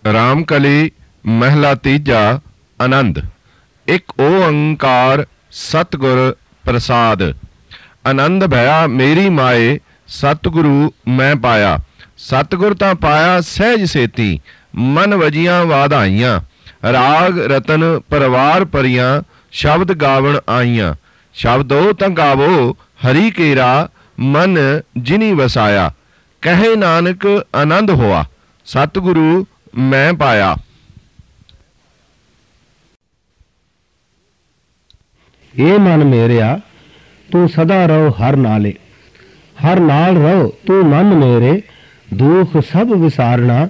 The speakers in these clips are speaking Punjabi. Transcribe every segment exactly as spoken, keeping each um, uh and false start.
ਰਾਮਕਲੀ ਮਹਿਲਾ ਤੀਜਾ। ਆਨੰਦ। ਇੱਕ ਓੰਕਾਰ ਸਤਿਗੁਰ ਪ੍ਰਸਾਦ। ਆਨੰਦ ਭਇਆ ਮੇਰੀ ਮਾਏ, ਸਤਿਗੁਰੂ ਮੈਂ ਪਾਇਆ। ਸਤਿਗੁਰ ਤਾਂ ਪਾਇਆ ਸਹਿਜ ਸੇਤੀ, ਮਨ ਵਜੀਆਂ ਵਾਧਾਈਆਂ। ਰਾਗ ਰਤਨ ਪਰਵਾਰ ਭਰੀਆਂ, ਸ਼ਬਦ ਗਾਵਣ ਆਈਆਂ। ਸ਼ਬਦੋ ਤਾਂ ਗਾਵੋ ਹਰੀ ਕੇਰਾ, ਮਨ ਜਿਨੀ ਵਸਾਇਆ। ਕਹੇ ਨਾਨਕ ਆਨੰਦ ਹੋਆ, ਸਤਿਗੁਰੂ ਮੈਂ ਪਾਇਆ। ਇਹ ਮਨ ਮੇਰਿਆ ਤੂੰ ਸਦਾ ਰਹੋ ਹਰ ਨਾਲੇ। ਹਰ ਨਾਲ ਰਹੋ ਤੂੰ ਮਨ ਮੇਰੇ, ਦੁਖ ਸਭ ਵਿਸਾਰਨਾ।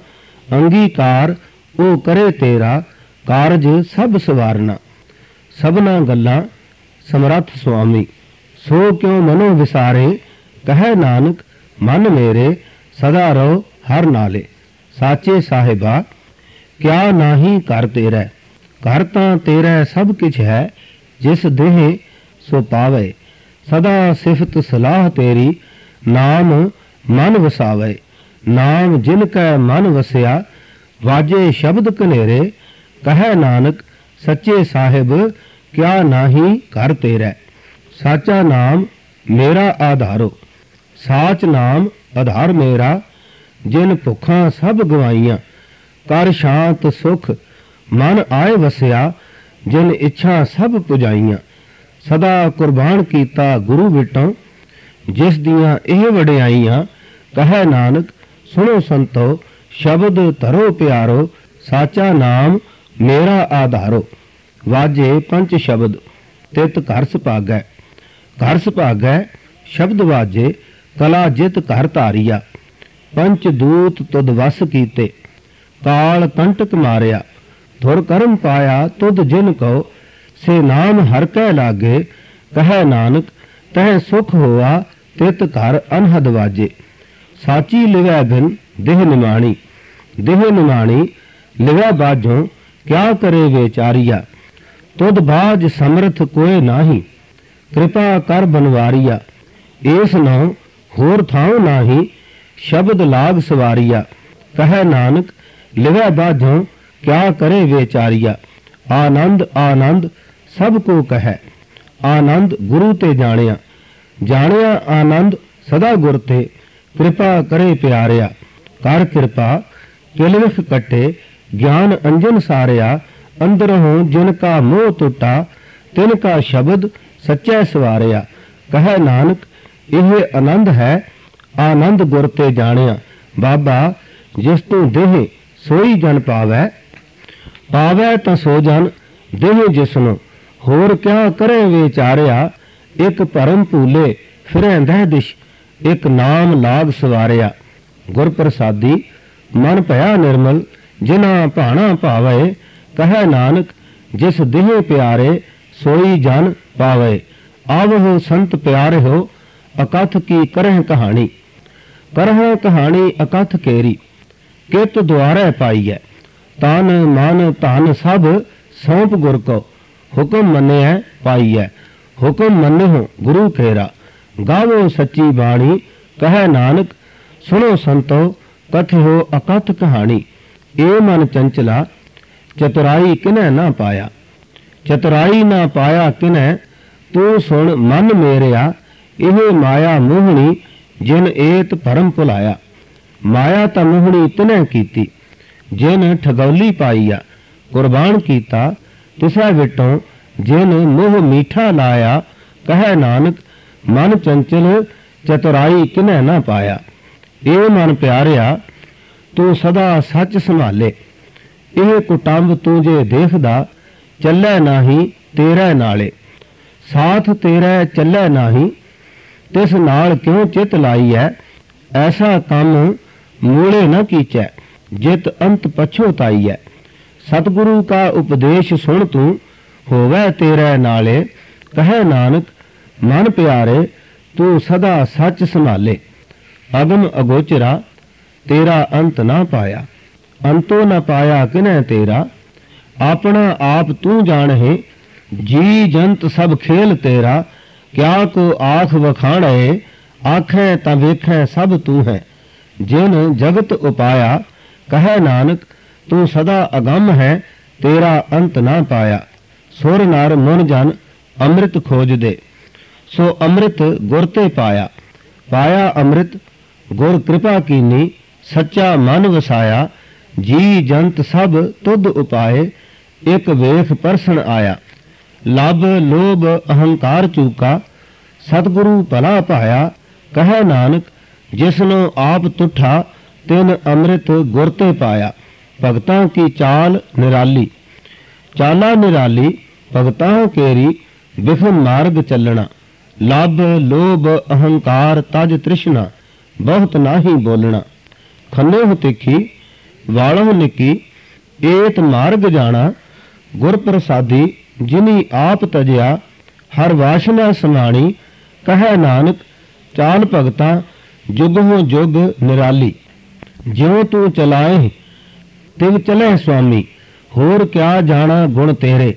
ਅੰਗੀਕਾਰ ਉਹ ਕਰੇ ਤੇਰਾ, ਕਾਰਜ ਸਭ ਸਵਾਰਨਾ। ਸਭਨਾ ਗੱਲਾਂ ਸਮਰੱਥ ਸੁਆਮੀ, ਸੋ ਕਿਉ ਮਨੋ ਵਿਸਾਰੇ। ਕਹੈ ਨਾਨਕ ਮਨ ਮੇਰੇ, ਸਦਾ ਰਹੋ ਹਰ ਨਾਲੇ। ਸਾਚੇ ਸਾਹਿਬਾ ਕਿਆ ਨਾਹੀ ਘਰ ਤੇਰਾ, ਘਰ ਤਾਂ ਤੇਰਾ ਸਭ ਕਿਛ ਹੈ। ਜਿਸ ਦੇਹ ਸੋ ਪਾਵੇ, ਸਦਾ ਸਿਫਤ ਸਲਾਹ ਤੇਰੀ। ਨਾਮ ਮਨ ਵਸਾਵੇ, ਨਾਮ ਜਿਨ ਕੈ ਮਨ ਵਸਿਆ। ਵਾਜੇ ਸ਼ਬਦ ਕਨੇਰੇ, ਕਹੈ ਨਾਨਕ ਸੱਚੇ ਸਾਹਿਬ ਕਿਆ ਨਾਹੀ ਘਰ ਤੇਰਾ। ਸਾਚਾ ਨਾਮ ਮੇਰਾ ਆਧਾਰੋ, ਸਾਚ ਨਾਮ ਆਧਾਰ ਮੇਰਾ। ਜਿਨ ਭੁੱਖਾਂ ਸਭ ਗਵਾਈਆਂ, ਕਰ ਸ਼ਾਂਤ ਸੁਖ ਮਨ ਆਏ ਵਸਿਆ। ਜਿਨ ਇੱਛਾ ਸਭ ਪੁਜਾਈਆਂ, ਸਦਾ ਕੁਰਬਾਨ ਕੀਤਾ ਗੁਰੂ ਵਿਟੋਂ। ਜਿਸ ਦੀਆਂ ਇਹ ਵਡਿਆਈਆਂ, ਕਹੈ ਨਾਨਕ ਸੁਣੋ ਸੰਤੋ। ਸ਼ਬਦ ਧਰੋ ਪਿਆਰੋ, ਸਾਚਾ ਨਾਮ ਮੇਰਾ ਆਧਾਰੋ। ਵਾਜੇ ਪੰਚ ਸ਼ਬਦ ਤਿਤ ਘਰ ਸੁਭਾਗੈ, ਘਰ ਸੁਭਾਗੈ ਸ਼ਬਦ ਵਾਜੇ। ਕਲਾ ਜਿਤ ਘਰ ਧਾਰੀਆ, ਪੰਚ ਦੂਤ ਤੁਧ ਵਸ ਕੀਤੇ। ਕਾਲ ਕੰਟਕ ਮਾਰਿਆ, ਧੁਰ ਕਰਮ ਪਾਇਆ ਤੁਧ ਜਿਨ ਕਉ। ਸੇ ਨਾਮ ਹਰ ਕੈ ਲਾਗੇ, ਕਹੈ ਨਾਨਕ ਤਹਿ ਸੁਖ ਹੋਆ। ਤਿਤ ਘਰ ਅਨਹਦ ਵਾਜੇ। ਸਾਚੀ ਲਿਵੈ ਬਿਨ ਦੇਹ ਨਿਮਾਣੀ, ਦੇਹ ਨਿਮਾਣੀ ਲਿਵੈ ਬਾਝੋਂ। ਕਿਆ ਕਰੇ ਵੇਚਾਰੀਆ, ਤੁਧ ਬਾਝ ਸਮਰਥ ਕੋਇ ਨਾਹੀ। ਕਿਰਪਾ ਕਰ ਬਨਵਾਰੀਆ, ਏਸ ਨਉ ਹੋਰ ਥਾਉ ਨਾਹੀ। ਸ਼ਬਦ ਲਾਗ ਸਵਾਰੀਆ, ਕਹੈ ਨਾਨਕ ਲਿਵੈ ਬਾਝੋਂ। ਕਿਆ ਕਰੇ ਵੇਚਾਰੀਆ। ਆਨੰਦ ਆਨੰਦ ਸਭ ਕੋ ਕਹੈ, ਆਨੰਦ ਗੁਰੂ ਤੇ ਜਾਣਿਆ। ਜਾਣਿਆ ਆਨੰਦ ਸਦਾ ਗੁਰ ਤੇ, ਕਿਰਪਾ ਕਰੇ ਪਿਆਰਿਆ। ਕਰ ਕਿਰਪਾ ਕਿਲਵਿਖ ਕੱਟੇ, ਗਿਆਨ ਅੰਜਨ ਸਾਰਿਆ। ਅੰਦਰੋਂ ਜਿਨ ਕਾ ਮੋਹ ਟੁੱਟਾ, ਤਿਨ ਕਾ ਸ਼ਬਦ ਸੱਚੈ ਸਵਾਰਿਆ। ਕਹੈ ਨਾਨਕ ਇਹ ਆਨੰਦ ਹੈ, ਆਨੰਦ ਗੁਰ ਤੇ ਜਾਣਿਆ। ਬਾਬਾ ਜਿਸ ਤੂੰ ਦੇਹ ਸੋਈ ਜਨ ਪਾਵੈ, ਪਾਵੈ ਤਾਂ ਸੋ ਜਨ ਦੇਹ ਜਿਸਨੂੰ। ਹੋਰ ਕਿਆ ਕਰੇ ਵਿਚਾਰਿਆ। ਇੱਕ ਭਰਮ ਭੂਲੇ ਫਿਰੈ ਦਹਿ ਦਿਸ਼, ਇੱਕ ਨਾਮ ਲਾਗ ਸਵਾਰਿਆ। ਗੁਰ ਪ੍ਰਸਾਦੀ ਮਨ ਭਇਆ ਨਿਰਮਲ, ਜਿਨਾ ਭਾਣਾ ਭਾਵੇ। ਕਹੈ ਨਾਨਕ ਜਿਸ ਦੇਹ ਪਿਆਰੇ, ਸੋਈ ਜਨ ਪਾਵੇ। ਆਵਹੁ ਸੰਤ ਪਿਆਰੇ ਹੋ, ਅਕਥ ਕੀ ਕਰਹਿ ਕਹਾਣੀ। ਕਰਹਿ ਕਹਾਣੀ ਅਕਥ ਕੇਰੀ, ਕਿਤ ਦੁਆਰੇ ਪਾਈਐ। ਤਨ ਮਨ ਧਨ ਸਭ ਸੌਂਪ ਗੁਰ ਕੋ, ਹੁਕਮ ਮੰਨਿਐ ਪਾਈਐ। ਹੁਕਮ ਮੰਨਿਓ ਗੁਰੂ ਤੇਰਾ, ਗਾਵੋ ਸੱਚੀ ਬਾਣੀ। ਕਹੈ ਨਾਨਕ ਸੁਣੋ ਸੰਤੋ, ਕਥਿਓ ਅਕਥ ਕਹਾਣੀ। ਏ ਮਨ ਚੰਚਲਾ, ਚਤੁਰਾਈ ਕਿਨੈ ਨਾ ਪਾਇਆ। ਚਤੁਰਾਈ ਨਾ ਪਾਇਆ ਕਿਨੈ, ਤੂੰ ਸੁਣ ਮਨ ਮੇਰਿਆ। ਇਹ ਮਾਇਆ ਮੋਹਣੀ, ਜਿਨ ਏਤ ਭਰਮ ਭੁਲਾਇਆ। ਮਾਇਆ ਤਾਂ ਮੋਹਣੀ ਤਿਨੈ ਕੀਤੀ, ਜਿਨ ਠਗੌਲੀ ਪਾਈਆ। ਕੁਰਬਾਨ ਕੀਤਾ ਤਿਸੈ ਵਿਟੋਂ, ਜਿਨ ਮੋਹ ਮੀਠਾ ਲਾਇਆ। ਕਹੈ ਨਾਨਕ ਮਨ ਚੰਚਲ, ਚਤੁਰਾਈ ਕਿਨੈ ਨਾ ਪਾਇਆ। ਇਹ ਮਨ ਪਿਆਰਿਆ ਤੂੰ ਸਦਾ ਸੱਚ ਸੰਭਾਲੇ। ਇਹ ਕੁਟੰਬ ਤੂੰ ਜੇ ਦੇਖਦਾ, ਚੱਲੈ ਨਾਹੀ ਤੇਰੇ ਨਾਲੇ। ਸਾਥ ਤੇਰੇ ਚੱਲੈ ਨਾਹੀ, ਤਿਸ ਨਾਲ ਕਿਉਂ ਚਿਤ ਲਾਈਐ। ਐਸਾ ਕੰਮ ਮੂਲੇ ਨ ਕੀਚੈ, ਜਿਤ ਅੰਤ ਪਛੋਤਾਈਐ। ਸਤਿਗੁਰੂ ਕਾ ਉਪਦੇਸ਼ ਸੁਣ ਤੂੰ, ਹੋਵੈ ਤੇਰੇ ਨਾਲੇ। ਕਹੈ ਨਾਨਕ ਮਨ ਪਿਆਰੇ, ਤੂੰ ਸਦਾ ਸੱਚ ਸੰਭਾਲੇ। ਅਗਮ ਅਗੋਚਰਾ ਤੇਰਾ ਅੰਤ ਨਾ ਪਾਇਆ, ਅੰਤੋ ਨ ਪਾਇਆ ਕਿਨੈ ਤੇਰਾ। ਆਪਣਾ ਆਪ ਤੂੰ ਜਾਣਹਿ, ਜੀ ਜੰਤ ਸਭ ਖੇਲ ਤੇਰਾ। ਕਿਆ ਕੋ ਆਖ ਵਖਾਣੈ, ਆਖੈ ਤਾਂ ਵੇਖੈ ਸਭ ਤੂੰ ਹੈ। ਜਿਨ ਜਗਤ ਉਪਾਇਆ, ਕਹੈ ਨਾਨਕ ਤੂੰ ਸਦਾ ਅਗੰਮ ਹੈ, ਤੇਰਾ ਅੰਤ ਨਾ ਪਾਇਆ। ਸੁਰ ਨਰ ਮੁਨ ਜਨ ਅੰਮ੍ਰਿਤ ਖੋਜਦੇ, ਸੋ ਅੰਮ੍ਰਿਤ ਗੁਰ ਤੇ ਪਾਇਆ। ਪਾਇਆ ਅੰਮ੍ਰਿਤ ਗੁਰ ਕਿਰਪਾ ਕੀਨੀ, ਸੱਚਾ ਮਨ ਵਸਾਇਆ। ਜੀ ਜੰਤ ਸਭ ਤੁਧ ਉਪਾਏ, ਇੱਕ ਵੇਖ ਪਰਸਨ ਆਇਆ। ਲੱਭ ਲੋਭ ਅਹੰਕਾਰ ਚੂਕਾ, ਸਤਿਗੁਰੂ ਭਲਾ ਪਾਇਆ। ਕਹੈ ਨਾਨਕ ਜਿਸਨੂੰ ਆਪ ਤੁਠਾ, ਤਿਨ ਅੰਮ੍ਰਿਤ ਗੁਰ ਤੇ ਪਾਇਆ। ਭਗਤਾਂ ਕੀ ਚਾਲ ਨਿਰਾਲੀ, ਚਾਲਾ ਨਿਰਾਲੀ ਭਗਤਾਂ ਕੇਰੀ, ਬਿਖਮ ਮਾਰਗ ਚੱਲਣਾ। ਲੱਭ ਲੋਭ ਅਹੰਕਾਰ ਤਜ ਤ੍ਰਿਸ਼ਨਾ, ਬਹੁਤ ਨਾਹੀ ਬੋਲਣਾ। ਖੰਨੇ ਤਿੱਖੀ ਵਾਲੋਂ ਨਿੱਕੀ, ਏਤ ਮਾਰਗ ਜਾਣਾ। ਗੁਰ ਪ੍ਰਸਾਦੀ ਜਿਨੀ ਆਪ ਤਜਿਆ, ਹਰ ਵਾਸ਼ਨਾ ਸਮਾਣੀ। ਕਹੈ ਨਾਨਕ ਚਾਲ ਭਗਤਾਂ ਜੁਗਹੁ ਜੁਗ ਨਿਰਾਲੀ। ਜਿਉ ਤੂੰ ਚਲਾਏ ਤਿਵ ਚਲੇ ਸੁਆਮੀ, ਹੋਰ ਕਿਆ ਜਾਣਾ ਗੁਣ ਤੇਰੇ।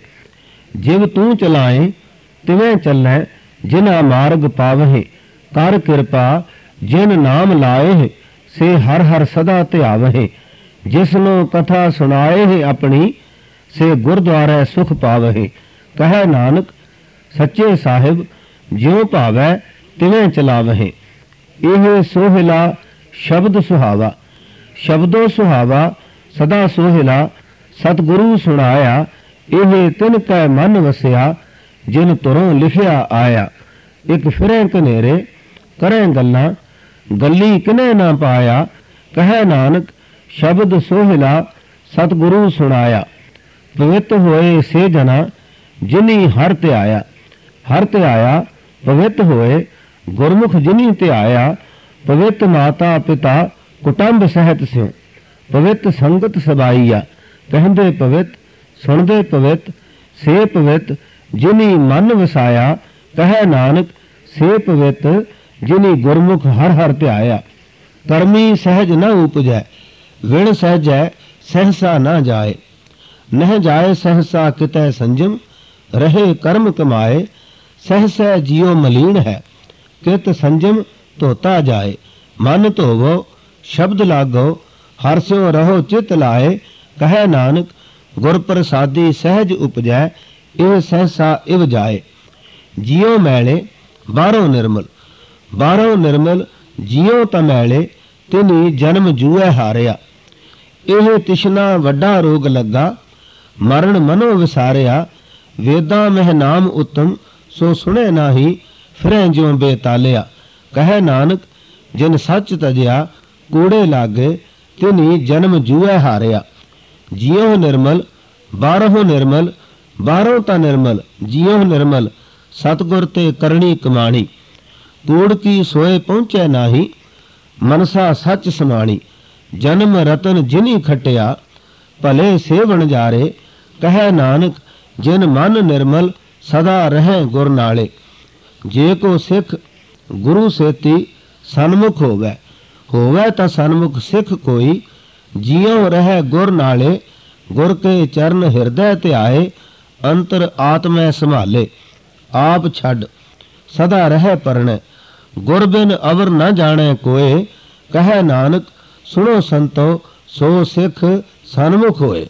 ਜਿਵ ਤੂੰ ਚਲਾਏ ਤਿਵੇਂ ਚੱਲੈ, ਜਿਨਾ ਮਾਰਗ ਪਾਵਹਿ। ਕਰ ਕਿਰਪਾ ਜਿਨ ਨਾਮ ਲਾਏ, ਸੇ ਹਰ ਹਰ ਸਦਾ ਧਿਆਵਹਿ। ਜਿਸਨੂੰ ਕਥਾ ਸੁਣਾਏ ਆਪਣੀ, ਸੇ ਗੁਰਦੁਆਰੇ ਸੁਖ ਪਾਵਹਿ। ਕਹੈ ਨਾਨਕ ਸੱਚੇ ਸਾਹਿਬ ਜਿਉ ਭਾਵੈ, ਤਿਵੇਂ ਚਲਾਵਹਿ। ਇਹ ਸੋਹਿਲਾ ਸ਼ਬਦ ਸੁਹਾਵਾ, ਸ਼ਬਦੋ ਸੁਹਾਵਾ ਸਦਾ ਸੋਹਿਲਾ। ਸਤਿਗੁਰੂ ਸੁਣਾਇਆ, ਇਹ ਤਿਨ ਕੈ ਮਨ ਵਸਿਆ। ਜਿਨ ਤੁਰੋਂ ਲਿਖਿਆ ਆਇਆ, ਇੱਕ ਫਿਰੇ ਕਨੇਰੇ ਕਰੇ ਗੱਲਾਂ। ਗੱਲੀ ਕਿਨੇ ਨਾ ਪਾਇਆ। ਕਹੈ ਨਾਨਕ ਸ਼ਬਦ ਸੋਹਿਲਾ, ਸਤਿਗੁਰੂ ਸੁਣਾਇਆ। ਪਵਿੱਤ ਹੋਏ ਸੇ ਜਨਾ, ਜਿਨੀ ਹਰ ਧਿਆਇਆ। ਹਰ ਧਿਆਇਆ ਪਵਿੱਤ ਹੋਏ, ਗੁਰਮੁਖ ਜਿਨੀ ਧਿਆਇਆ। ਪਵਿੱਤ ਮਾਤਾ ਪਿਤਾ ਕੁਟੰਬ ਸਹਿਤ ਸਿਉ, ਪਵਿੱਤ ਸੰਗਤ ਸਬਾਈਆ। ਕਹਿੰਦੇ ਪਵਿੱਤ ਸੁਣਦੇ ਪਵਿੱਤ, ਸੇ ਪਵਿੱਤ ਜਿਨੀ ਮਨ ਵਸਾਇਆ। ਕਹੈ ਨਾਨਕ ਸੇ ਪਵਿੱਤ ਜਿਨੀ ਗੁਰਮੁਖ ਹਰ ਹਰ ਧਿਆਇਆ। ਕਰਮੀ ਸਹਿਜ ਨ ਉਪਜੈ, ਵਿਣ ਸਹਿਜੈ ਸਹਸਾ ਨਾ ਜਾਏ। ਨਹਿ ਜਾਏ ਸਹਸਾ ਕਿਤੈ ਸੰਜਮ, ਰਹੇ ਕਰਮ ਕਮਾਏ। ਸਹਸੈ ਜਿਉ ਮਲੀਨ ਹੈ, ਕਿਤ ਸੰਜਮ ਧੋਤਾ ਜਾਏ। ਮਨ ਧੋਵੋ ਸ਼ਬਦ ਲਾਗੋ, ਹਰ ਸਿਉ ਰਹੋ ਚਿਤ ਲਾਏ। ਕਹੈ ਨਾਨਕ ਗੁਰ ਪ੍ਰਸਾਦੀ ਸਹਿਜ ਉਪਜੈ, ਇਹ ਸਹਸਾ ਇਵ ਜਾਏ। ਜਿਉ ਮੈਲੇ ਬਾਹਰੋਂ ਨਿਰਮਲ, ਬਾਹਰੋਂ ਨਿਰਮਲ ਜਿਉ ਤਾਂ ਮੈਲੇ। ਤਿਨੀ ਜਨਮ ਜੂਐ ਹਾਰਿਆ, ਇਹ ਤਿਸ਼ਨਾ ਵੱਡਾ ਰੋਗ ਲੱਗਾ। ਮਰਨ ਮਨੋ ਵਿਸਾਰਿਆ, ਵੇਦਾਂ ਮਹਿ ਨਾਮ ਉਤਮ। ਸੋ ਸੁਣੇ ਨਾਹੀ, ਫਿਰੈ ਜਿਉ ਬੇਤਾਲਿਆ। ਕਹੈ ਨਾਨਕ ਜਿਨ ਸੱਚ ਤਜਿਆ, ਕੂੜੇ ਲਾਗੇ। ਤਿਨੀ ਜਨਮ ਜੂਐ ਹਾਰਿਆ। ਜਿਉ ਨਿਰਮਲ ਬਾਹਰੋਂ ਨਿਰਮਲ, ਬਾਹਰੋਂ ਤਾਂ ਨਿਰਮਲ ਜਿਉ ਨਿਰਮਲ। ਸਤਿਗੁਰ ਤੇ ਕਰਨੀ ਕਮਾਣੀ, ਕੂੜ ਕੀ ਸੋਏ ਪਹੁੰਚੈ ਨਾਹੀ। ਮਨਸਾ ਸੱਚ ਸਮਾਣੀ, ਜਨਮ ਰਤਨ ਜਿਨੀ ਖਟਿਆ। ਭਲੇ ਸੇਵਣ ਜਾਰੇ। ਕਹੈ ਨਾਨਕ ਜਿਨ ਮਨ ਨਿਰਮਲ, ਸਦਾ ਰਹਿ ਗੁਰ ਨਾਲੇ। ਜੇ ਕੋ ਸਿੱਖ ਗੁਰੂ ਸੇਤੀ, ਸਨਮੁਖ ਹੋਵੈ। ਹੋਵੈ ਤਾਂ ਸਨਮੁਖ ਸਿੱਖ ਕੋਈ, ਜਿਉ ਰਹਿ ਗੁਰ ਨਾਲੇ। ਗੁਰ ਕੇ ਚਰਨ ਹਿਰਦੈ ਧਿਆਏ, ਅੰਤਰ ਆਤਮੈ ਸੰਭਾਲੇ। ਆਪ ਛੱਡ ਸਦਾ ਰਹਿ ਪਰਣੈ, ਗੁਰ ਬਿਨ ਅਵਰ ਨ ਜਾਣੈ ਕੋਏ। ਕਹੈ ਨਾਨਕ ਸੁਣੋ ਸੰਤੋ, ਸੋ ਸਿੱਖ ਸਨਮੁਖ ਹੋਏ।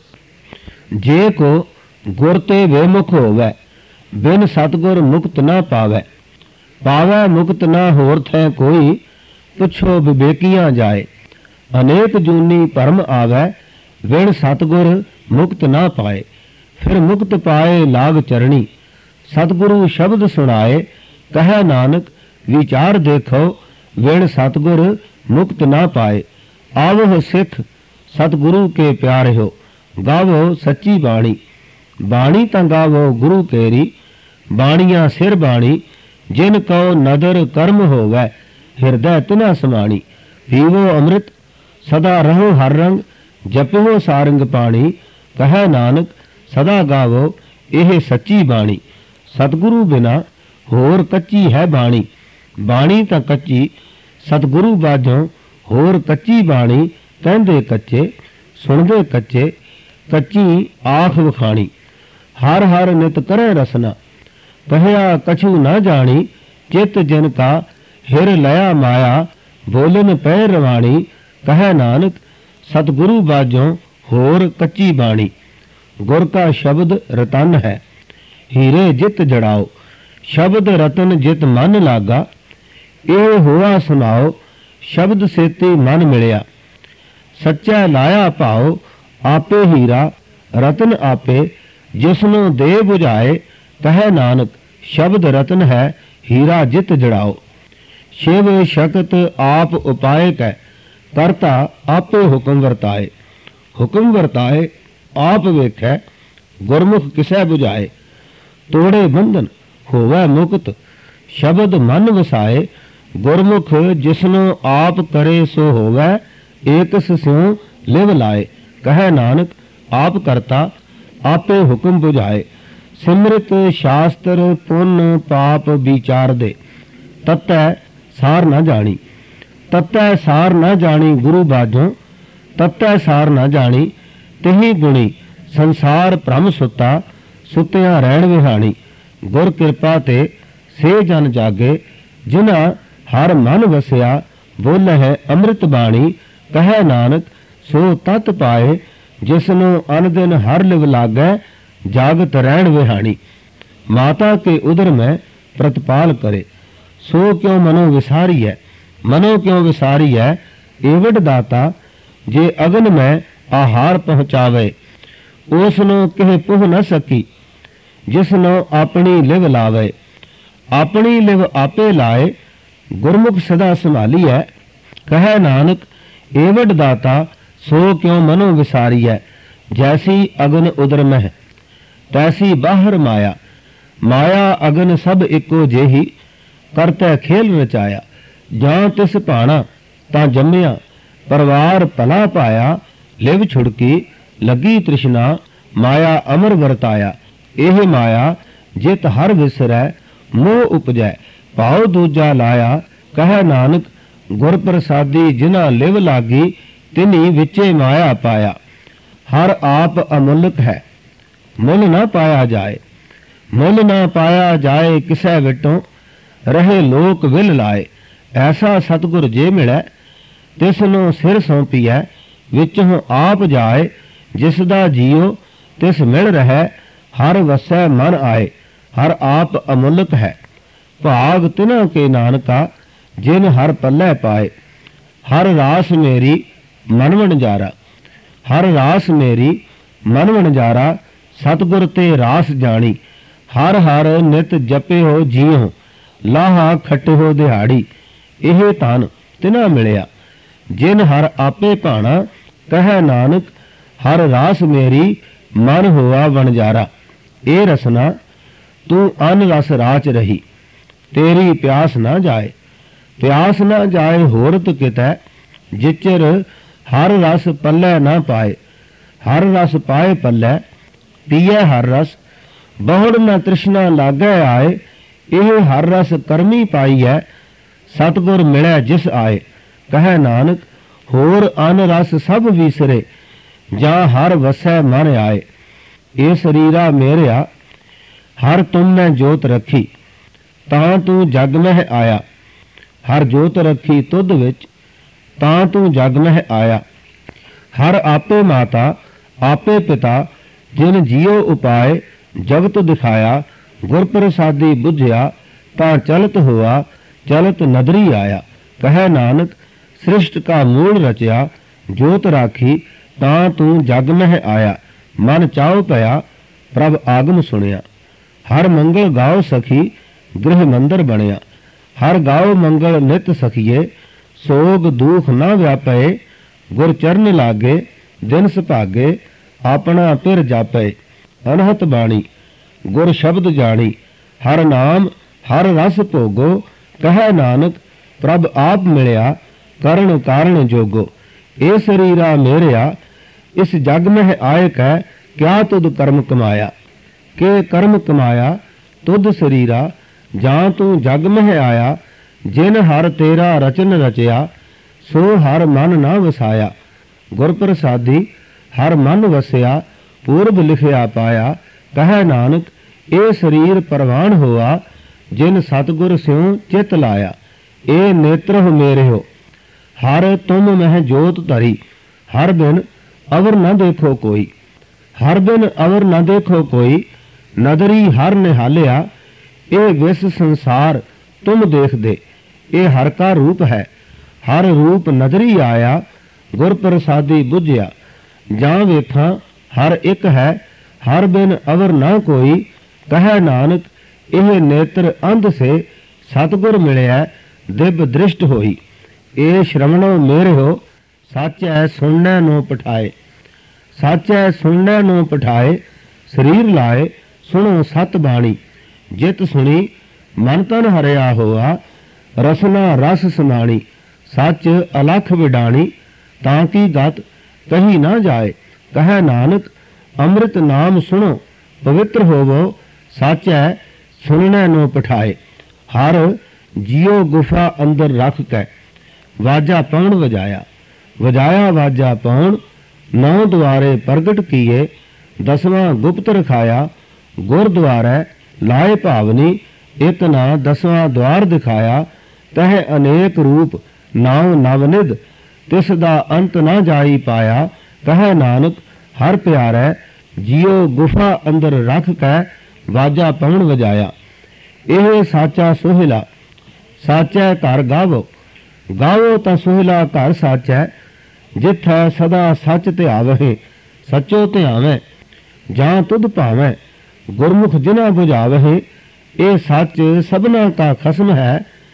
ਜੇ ਕੋ ਗੁਰ ਤੇ ਬੇਮੁਖ ਹੋਵੈ, ਬਿਨ ਸਤਿਗੁਰ ਮੁਕਤ ਨਾ ਪਾਵੈ। ਪਾਵੈ ਮੁਕਤ ਨਾ ਹੋਰ ਥੈ ਕੋਈ, ਪੁੱਛੋ ਵਿਵੇਕੀਆਂ ਜਾਏ। ਅਨੇਕ ਜੂਨੀ ਭਰਮ ਆਵੈ, ਵਿਣ ਸਤਿਗੁਰ ਮੁਕਤ ਨਾ ਪਾਏ। ਫਿਰ ਮੁਕਤ ਪਾਏ ਲਾਗ ਚਰਣੀ, ਸਤਿਗੁਰੂ ਸ਼ਬਦ ਸੁਣਾਏ। ਕਹੈ ਨਾਨਕ ਵਿਚਾਰ ਦੇਖੋ, ਵਿਣ ਸਤਿਗੁਰ ਮੁਕਤ ਨਾ ਪਾਏ। ਆਵੋ ਸਿੱਖ ਸਤਿਗੁਰੂ ਕੇ ਪਿਆਰਿਓ, ਗਾਵੋ ਸੱਚੀ ਬਾਣੀ। ਬਾਣੀ ਤਾਂ ਗਾਵੋ ਗੁਰੂ ਕੇਰੀ, ਬਾਣੀਆਂ ਸਿਰ ਬਾਣੀ। ਜਿਨ ਕਉ ਨਦਰ ਕਰਮ ਹੋਵੈ, ਹਿਰਦੈ ਤਿਨਾ ਸਮਾਣੀ। ਪੀਵੋ ਅੰਮ੍ਰਿਤ ਸਦਾ ਰਹੋ ਹਰ ਰੰਗ, ਜਪਿਓ ਸਾਰੰਗ ਪਾਣੀ। ਕਹੈ ਨਾਨਕ ਸਦਾ ਗਾਵੋ ਇਹ ਸੱਚੀ ਬਾਣੀ। ਸਤਿਗੁਰੂ ਬਿਨਾ ਹੋਰ ਕੱਚੀ ਹੈ ਬਾਣੀ। ਬਾਣੀ ਤਾਂ ਕੱਚੀ, ਸਤਿਗੁਰੂ ਬਾਝੋਂ ਹੋਰ ਕੱਚੀ ਬਾਣੀ। ਕਹਿੰਦੇ ਕੱਚੇ ਸੁਣਦੇ ਕੱਚੇ, ਕੱਚੀ ਆਖ ਵਖਾਣੀ। ਹਰ ਹਰ ਨਿਤ ਕਰੈ ਰਸਨਾ, ਕਹਿਆ ਕਛੂ ਨਾ ਜਾਣੀ। ਚਿਤ ਜਿਨ ਕਾ ਹਿਰ ਲਿਆ ਮਾਇਆ, ਬੋਲਨ ਪੈ ਰਵਾਣੀ। ਕਹੈ ਨਾਨਕ ਸਤਿਗੁਰੂ ਬਾਝੋਂ होर कच्ची बाणी। गुर का शब्द रतन है, हीरे जित जड़ाओ। शब्द रतन जित मन लागा, ਇਹ ਹੋਆ ਸੁਣਾਓ। ਸ਼ਬਦ ਸੇਤੀ ਮਨ ਮਿਲਿਆ, ਸੱਚਾ ਲਾਇਆ ਭਾਉ। ਆਪੇ ਹੀਰਾ ਰਤਨ ਆਪੇ, ਜਿਸਨੂੰ ਦੇ 부ਝਾਏ। ਕਹੈ ਨਾਨਕ ਸ਼ਬਦ ਰਤਨ ਹੈ, ਹੀਰਾ ਜਿਤ ਜੜਾਓ। ਸ਼ਿਵ ਸ਼ਕਤ ਆਪ ਉਪਾਏ ਕੈ, ਕਰਤਾ ਆਪੇ ਹੁਕਮ ਵਰਤਾਏ। ਹੁਕਮ ਵਰਤਾਏ ਆਪ ਵੇਖੈ, ਗੁਰਮੁਖ ਕਿਸੈ 부ਝਾਏ। ਤੋੜੇ ਬੰਧਨ ਹੋਵੈ ਮੁਕਤ, ਸ਼ਬਦ ਮਨ ਵਸਾਏ। ਗੁਰਮੁਖ ਜਿਸਨੂੰ ਆਪ ਕਰੇ ਸੋ ਹੋਵੈ, ਏਕਸ ਸਿਉ ਲਿਵ ਲਾਏ। ਕਹੈ ਨਾਨਕ ਆਪ ਕਰਤਾ ਆਪੇ ਹੁਕਮ 부ਝਾਏ। ਸਿਮਰਿਤ ਸ਼ਾਸਤਰ ਪੁੰਨ ਪਾਪ ਵਿਚਾਰ ਦੇ, ਤਤੈ ਸਾਰ ਨਾ ਜਾਣੀ। ਤਤੈ ਸਾਰ ਨਾ ਜਾਣੀ ਗੁਰੂ ਬਾਝੋਂ, ਤਤੈ ਸਾਰ ਨਾ ਜਾਣੀ ਤਹੀ ਗੁਣੀ। ਸੰਸਾਰ ਭ੍ਰਮ ਸੁੱਤਾ, ਸੁੱਤਿਆਂ ਰਹਿਣ ਵਿਹਾਣੀ। ਗੁਰ ਕਿਰਪਾ ਤੇ ਸੇ ਜਨ ਜਾਗੇ, ਜਿਨ੍ਹਾਂ ਹਰ ਮਨ ਵਸਿਆ। ਬੋਲਹਿ ਅੰਮ੍ਰਿਤ ਬਾਣੀ, ਕਹੈ ਨਾਨਕ ਸੋ ਤਤ ਪਾਏ। ਜਿਸਨੂੰ ਅਨ ਦਿਨ ਹਰ ਲਿਵ ਲਾਗੈ, ਜਾਗਤ ਰਹਿਣ ਵਿਹਾਣੀ। ਮਾਤਾ ਕੇ ਉਦਰ ਮੈਂ ਪ੍ਰਤਪਾਲ ਕਰੇ, ਸੋ ਕਿਉ ਮਨੋ ਵਿਸਾਰੀ ਹੈ। ਮਨੋ ਕਿਉ ਵਿਸਾਰੀ ਹੈ, ਏਵਡ ਦਾਤਾ ਜੇ ਅਗਨ ਮੈਂ ਆਹਾਰ ਪਹੁੰਚਾਵੇ। ਉਸ ਨੂੰ ਕਿਹ ਪੁਹ ਨ ਸਕੀ, ਜਿਸ ਨੂੰ ਆਪਣੀ ਲਿਵ ਲਾਵੇ। ਆਪਣੀ ਲਿਵ ਆਪੇ ਲਾਏ, ਗੁਰਮੁਖ ਸਦਾ ਸੰਭਾਲੀ ਹੈ। ਕਹੈ ਨਾਨਕ ਏਵਡ ਦਾਤਾ, ਸੋ ਕਿਉ ਮਨੋ ਵਿਸਾਰੀ ਹੈ। ਜੈਸੀ ਅਗਨ ਉਦਰ ਮਹਿ, ਤੈਸੀ ਬਾਹਰ ਮਾਇਆ। ਮਾਇਆ ਅਗਨ ਸਭ ਇੱਕੋ ਜਿਹੀ, ਕਰਤੈ ਖੇਲ ਰਚਾਇਆ। ਜਾਂ ਤਿਸ ਭਾਣਾ ਤਾਂ ਜੰਮਿਆ, ਪਰਵਾਰ ਭਲਾ ਪਾਇਆ। ਲਿਵ ਛੁੜਕੀ ਲੱਗੀ ਤ੍ਰਿਸ਼ਨਾ, ਮਾਇਆ ਅਮਰ ਵਰਤਾਇਆ। ਇਹ ਮਾਇਆ ਜਿਤ ਹਰ ਵਿਸਰੈ, ਮੋਹ ਉਪਜੈ ਭਾਉ ਦੂਜਾ ਲਾਇਆ। ਕਹੈ ਨਾਨਕ ਗੁਰ ਪ੍ਰਸਾਦੀ, ਜਿਨ੍ਹਾਂ ਲਿਵ ਲਾਗੀ ਤਿਨੀ ਵਿੱਚੇ ਮਾਇਆ ਪਾਇਆ। ਹਰ ਆਪ ਅਮੁੱਲਕ ਹੈ, ਮੁੱਲ ਨਾ ਪਾਇਆ ਜਾਏ। ਮੁੱਲ ਨਾ ਪਾਇਆ ਜਾਏ ਕਿਸੈ ਵਿਟੋਂ, ਰਹੇ ਲੋਕ ਵਿਲ ਲਾਏ। ਐਸਾ ਸਤਿਗੁਰ ਜੇ ਮਿਲੈ, ਤਿਸ ਨੂੰ ਸਿਰ ਸੌਂਪੀਐ। ਵਿੱਚੋਂ ਆਪ ਜਾਏ, ਜਿਸ ਦਾ ਜੀਉ ਤਿਸ ਮਿਲ ਰਹਿ। ਹਰ ਵਸੈ ਮਨ ਆਏ, ਹਰ ਆਪ ਅਮੁੱਲਕ ਹੈ। ਭਾਗ ਤਿਨਾਂ ਕੇ ਨਾਨਕਾ, ਜਿਨ ਹਰ ਪੱਲੇ ਪਾਏ। ਹਰ ਰਾਸ ਮੇਰੀ ਮਨ ਵਣਜਾਰਾ, ਹਰ ਰਾਸ ਮੇਰੀ ਮਨ ਵਣਜਾਰਾ। ਸਤਿਗੁਰ ਤੇ ਰਾਸ ਜਾਣੀ, ਹਰ ਹਰ ਨਿਤ ਜਪਿਓ ਜੀਉ। ਲਾਹਾ ਖਟਿਓ ਦਿਹਾੜੀ, ਇਹ ਧਨ ਤਿਨਾਂ ਮਿਲਿਆ, ਜਿਨ ਹਰ ਆਪੇ ਭਾਣਾ। ਕਹੈ ਨਾਨਕ ਹਰ ਰਾਸ ਮੇਰੀ ਮਨ ਹੋਆ ਵਣਜਾਰਾ। ਇਹ ਰਸਨਾ ਤੂੰ ਅਨ ਰਸ ਰਾਚ ਰਹੀ, ਤੇਰੀ ਪਿਆਸ ਨਾ ਜਾਏ। ਪਿਆਸ ਨਾ ਜਾਏ ਹੋਰਤ ਕਿਤੈ, ਜਿਚਰ ਹਰ ਰਸ ਪੱਲੇ ਨਾ ਪਾਏ। ਹਰ ਰਸ ਪਾਏ ਪੱਲੇ, ਪੀਏ ਹਰ ਰਸ। ਬਹੁੜ ਨਾ ਤ੍ਰਿਸ਼ਨਾ ਲਾਗੈ ਆਏ, ਇਹ ਹਰ ਰਸ ਕਰਮੀ ਪਾਈ ਹੈ। ਸਤਿਗੁਰ ਮਿਲੈ ਜਿਸ ਆਏ, ਕਹੈ ਨਾਨਕ ਹੋਰ ਅਨ ਰਸ ਸਭ ਵਿਸਰੇ। ਜਾਂ ਹਰ ਵਸੈ ਮਨ ਆਏ। ਇਹ ਸਰੀਰਾ ਮੇਰਿਆ, ਹਰ ਤੁਮ ਨੇ ਜੋਤ ਰੱਖੀ, ਤਾਂ ਤੂੰ ਜਗ ਮਹਿ ਆਇਆ। ਹਰ ਜੋਤ ਰੱਖੀ ਤੁਧ ਵਿੱਚ, ਤਾਂ ਤੂੰ ਜਗ ਮਹਿ ਆਇਆ। ਹਰ ਆਪੇ ਮਾਤਾ ਆਪੇ ਪਿਤਾ, ਜਿਨ ਜੀਉ ਉਪਾਏ ਜਗਤ ਦਿਖਾਇਆ। ਗੁਰ ਪ੍ਰਸਾਦੀ ਬੁਝਿਆ, ਤਾਂ ਚਲਤ ਹੋਆ, ਚਲਤ ਨਦਰੀ ਆਇਆ। ਕਹੈ ਨਾਨਕ ਸ੍ਰਿਸ਼ਟ ਕਾ ਮੂਲ ਰਚਿਆ, ਜੋਤ ਰਾਖੀ, ਤਾਂ ਤੂੰ ਜਗ ਮਹਿ ਆਇਆ। ਮਨ ਚਾਉ ਪਿਆ, ਪ੍ਰਭ ਆਗਮ ਸੁਣਿਆ। ਹਰ ਮੰਗਲ ਗਾਓ ਸਖੀ, ਗ੍ਰਹਿ ਮੰਦਰ ਬਣਿਆ। ਹਰ ਗਾਓ ਮੰਗਲ ਨਿਤ ਸਖੀਏ, ਸੋਗ ਦੁਖ ਨਾ ਵਿਆਪੇ। ਗੁਰ ਚਰਨ ਲਾਗੇ, ਦਿਨ ਸੁਭਾਗੇ, ਆਪਣਾ ਪਿਰ ਜਾਪੇ। ਅਨਹਤ ਬਾਣੀ ਗੁਰ ਸ਼ਬਦ ਜਾਣੀ, ਹਰ ਨਾਮ ਹਰ ਰਸ ਭੋਗੋ। ਕਹੈ ਨਾਨਕ ਪ੍ਰਭ ਆਪ ਮਿਲਿਆ, ਕਰਨ ਕਾਰਨ ਜੋਗੋ। ਇਹ ਸਰੀਰਾ ਮੇਰਿਆ, ਇਸ ਜਗ ਮਹਿ ਆਏ ਕੈ, ਕਿਆ ਤੁਧ ਕਰਮ ਕਮਾਇਆ। ਕਿ ਕਰਮ ਕਮਾਇਆ ਤੁਧ ਸਰੀਰਾ, ਜਾਂ ਤੂੰ ਜਗ ਮਹਿ ਆਇਆ। ਜਿਨ ਹਰ ਤੇਰਾ ਰਚਨ ਰਚਿਆ, ਸੋ ਹਰ ਮਨ ਨਾ ਵਸਾਇਆ। ਗੁਰ ਪ੍ਰਸਾਦੀ ਹਰ ਮਨ ਵਸਿਆ, ਪੂਰਬ ਲਿਖਿਆ ਪਾਇਆ। ਕਹੈ ਨਾਨਕ ਇਹ ਸਰੀਰ ਪ੍ਰਵਾਨ ਹੋਆ, ਜਿਨ ਸਤਿਗੁਰ ਸਿਉ ਚਿਤ ਲਾਇਆ। ਇਹ ਨੇਤਰ ਹੋ ਮੇਰੇ ਹੋ, ਹਰ ਤੁਮ ਮਹਿ ਜੋਤ ਧਰੀ। ਹਰ ਬਿਨ अवर न देखो कोई। हर बिन अवर न देखो कोई, नदरी हर निहालिया। ये विस संसार तुम देख दे, ये हर का रूप है। हर रूप नदरी आया, गुर प्रसादी बुझिया। जां वेखा हर एक है, हर बिन अवर न कोई। कहे नानक यह नेत्र अंध से, सतगुर मिलिया दिव्य दृष्ट होई। ए श्रवणो मेरे हो, साचै सुनने नो पठाए। साचै सुनने नो पठाए, शरीर लाए सुनो सत बाणी। जित सुनी मन तन हरिया होआ, रसना रस समाणी। सच अलख विडाणी, ताकि गत कही ना जाए। कहे नानक अमृत नाम सुनो, पवित्र होवो। साचै सुनने नो पठाए। हर जियो गुफा अंदर रख कै, वाजा पौन वजाया। वजाया वाजा पौन, नौ द्वारे प्रगट किए। दसवां गुप्त रखाया, गुरद्वारे लाए भावनी। एक ना दसवां द्वार दिखाया, तह अनेक रूप नाव नवनिध। तिस दा अंत ना जाई पाया। कहे नानक हर प्यारे, जियो गुफा अंदर रख कै वाजा पौन वजाया। ਇਹ ਸਾਚਾ ਸੋਹਿਲਾ, ਸਾਚੈ ਘਰ ਗਾਵੋ। ਗਾਵੋ ਤਾਂ ਸੋਹਿਲਾ ਘਰ ਸਾਚੈ, ਜਿੱਥੈ ਸਦਾ ਸੱਚ ਧਿਆਵਹਿ। ਸੱਚੋ ਧਿਆਵੈ ਜਾਂ ਤੁਧ ਭਾਵੈ, ਗੁਰਮੁਖ ਜਿਨਾ ਬੁਝਾਵਹਿ। ਇਹ ਸੱਚ ਸਭਨਾ ਕਾ ਖਸਮ ਹੈ,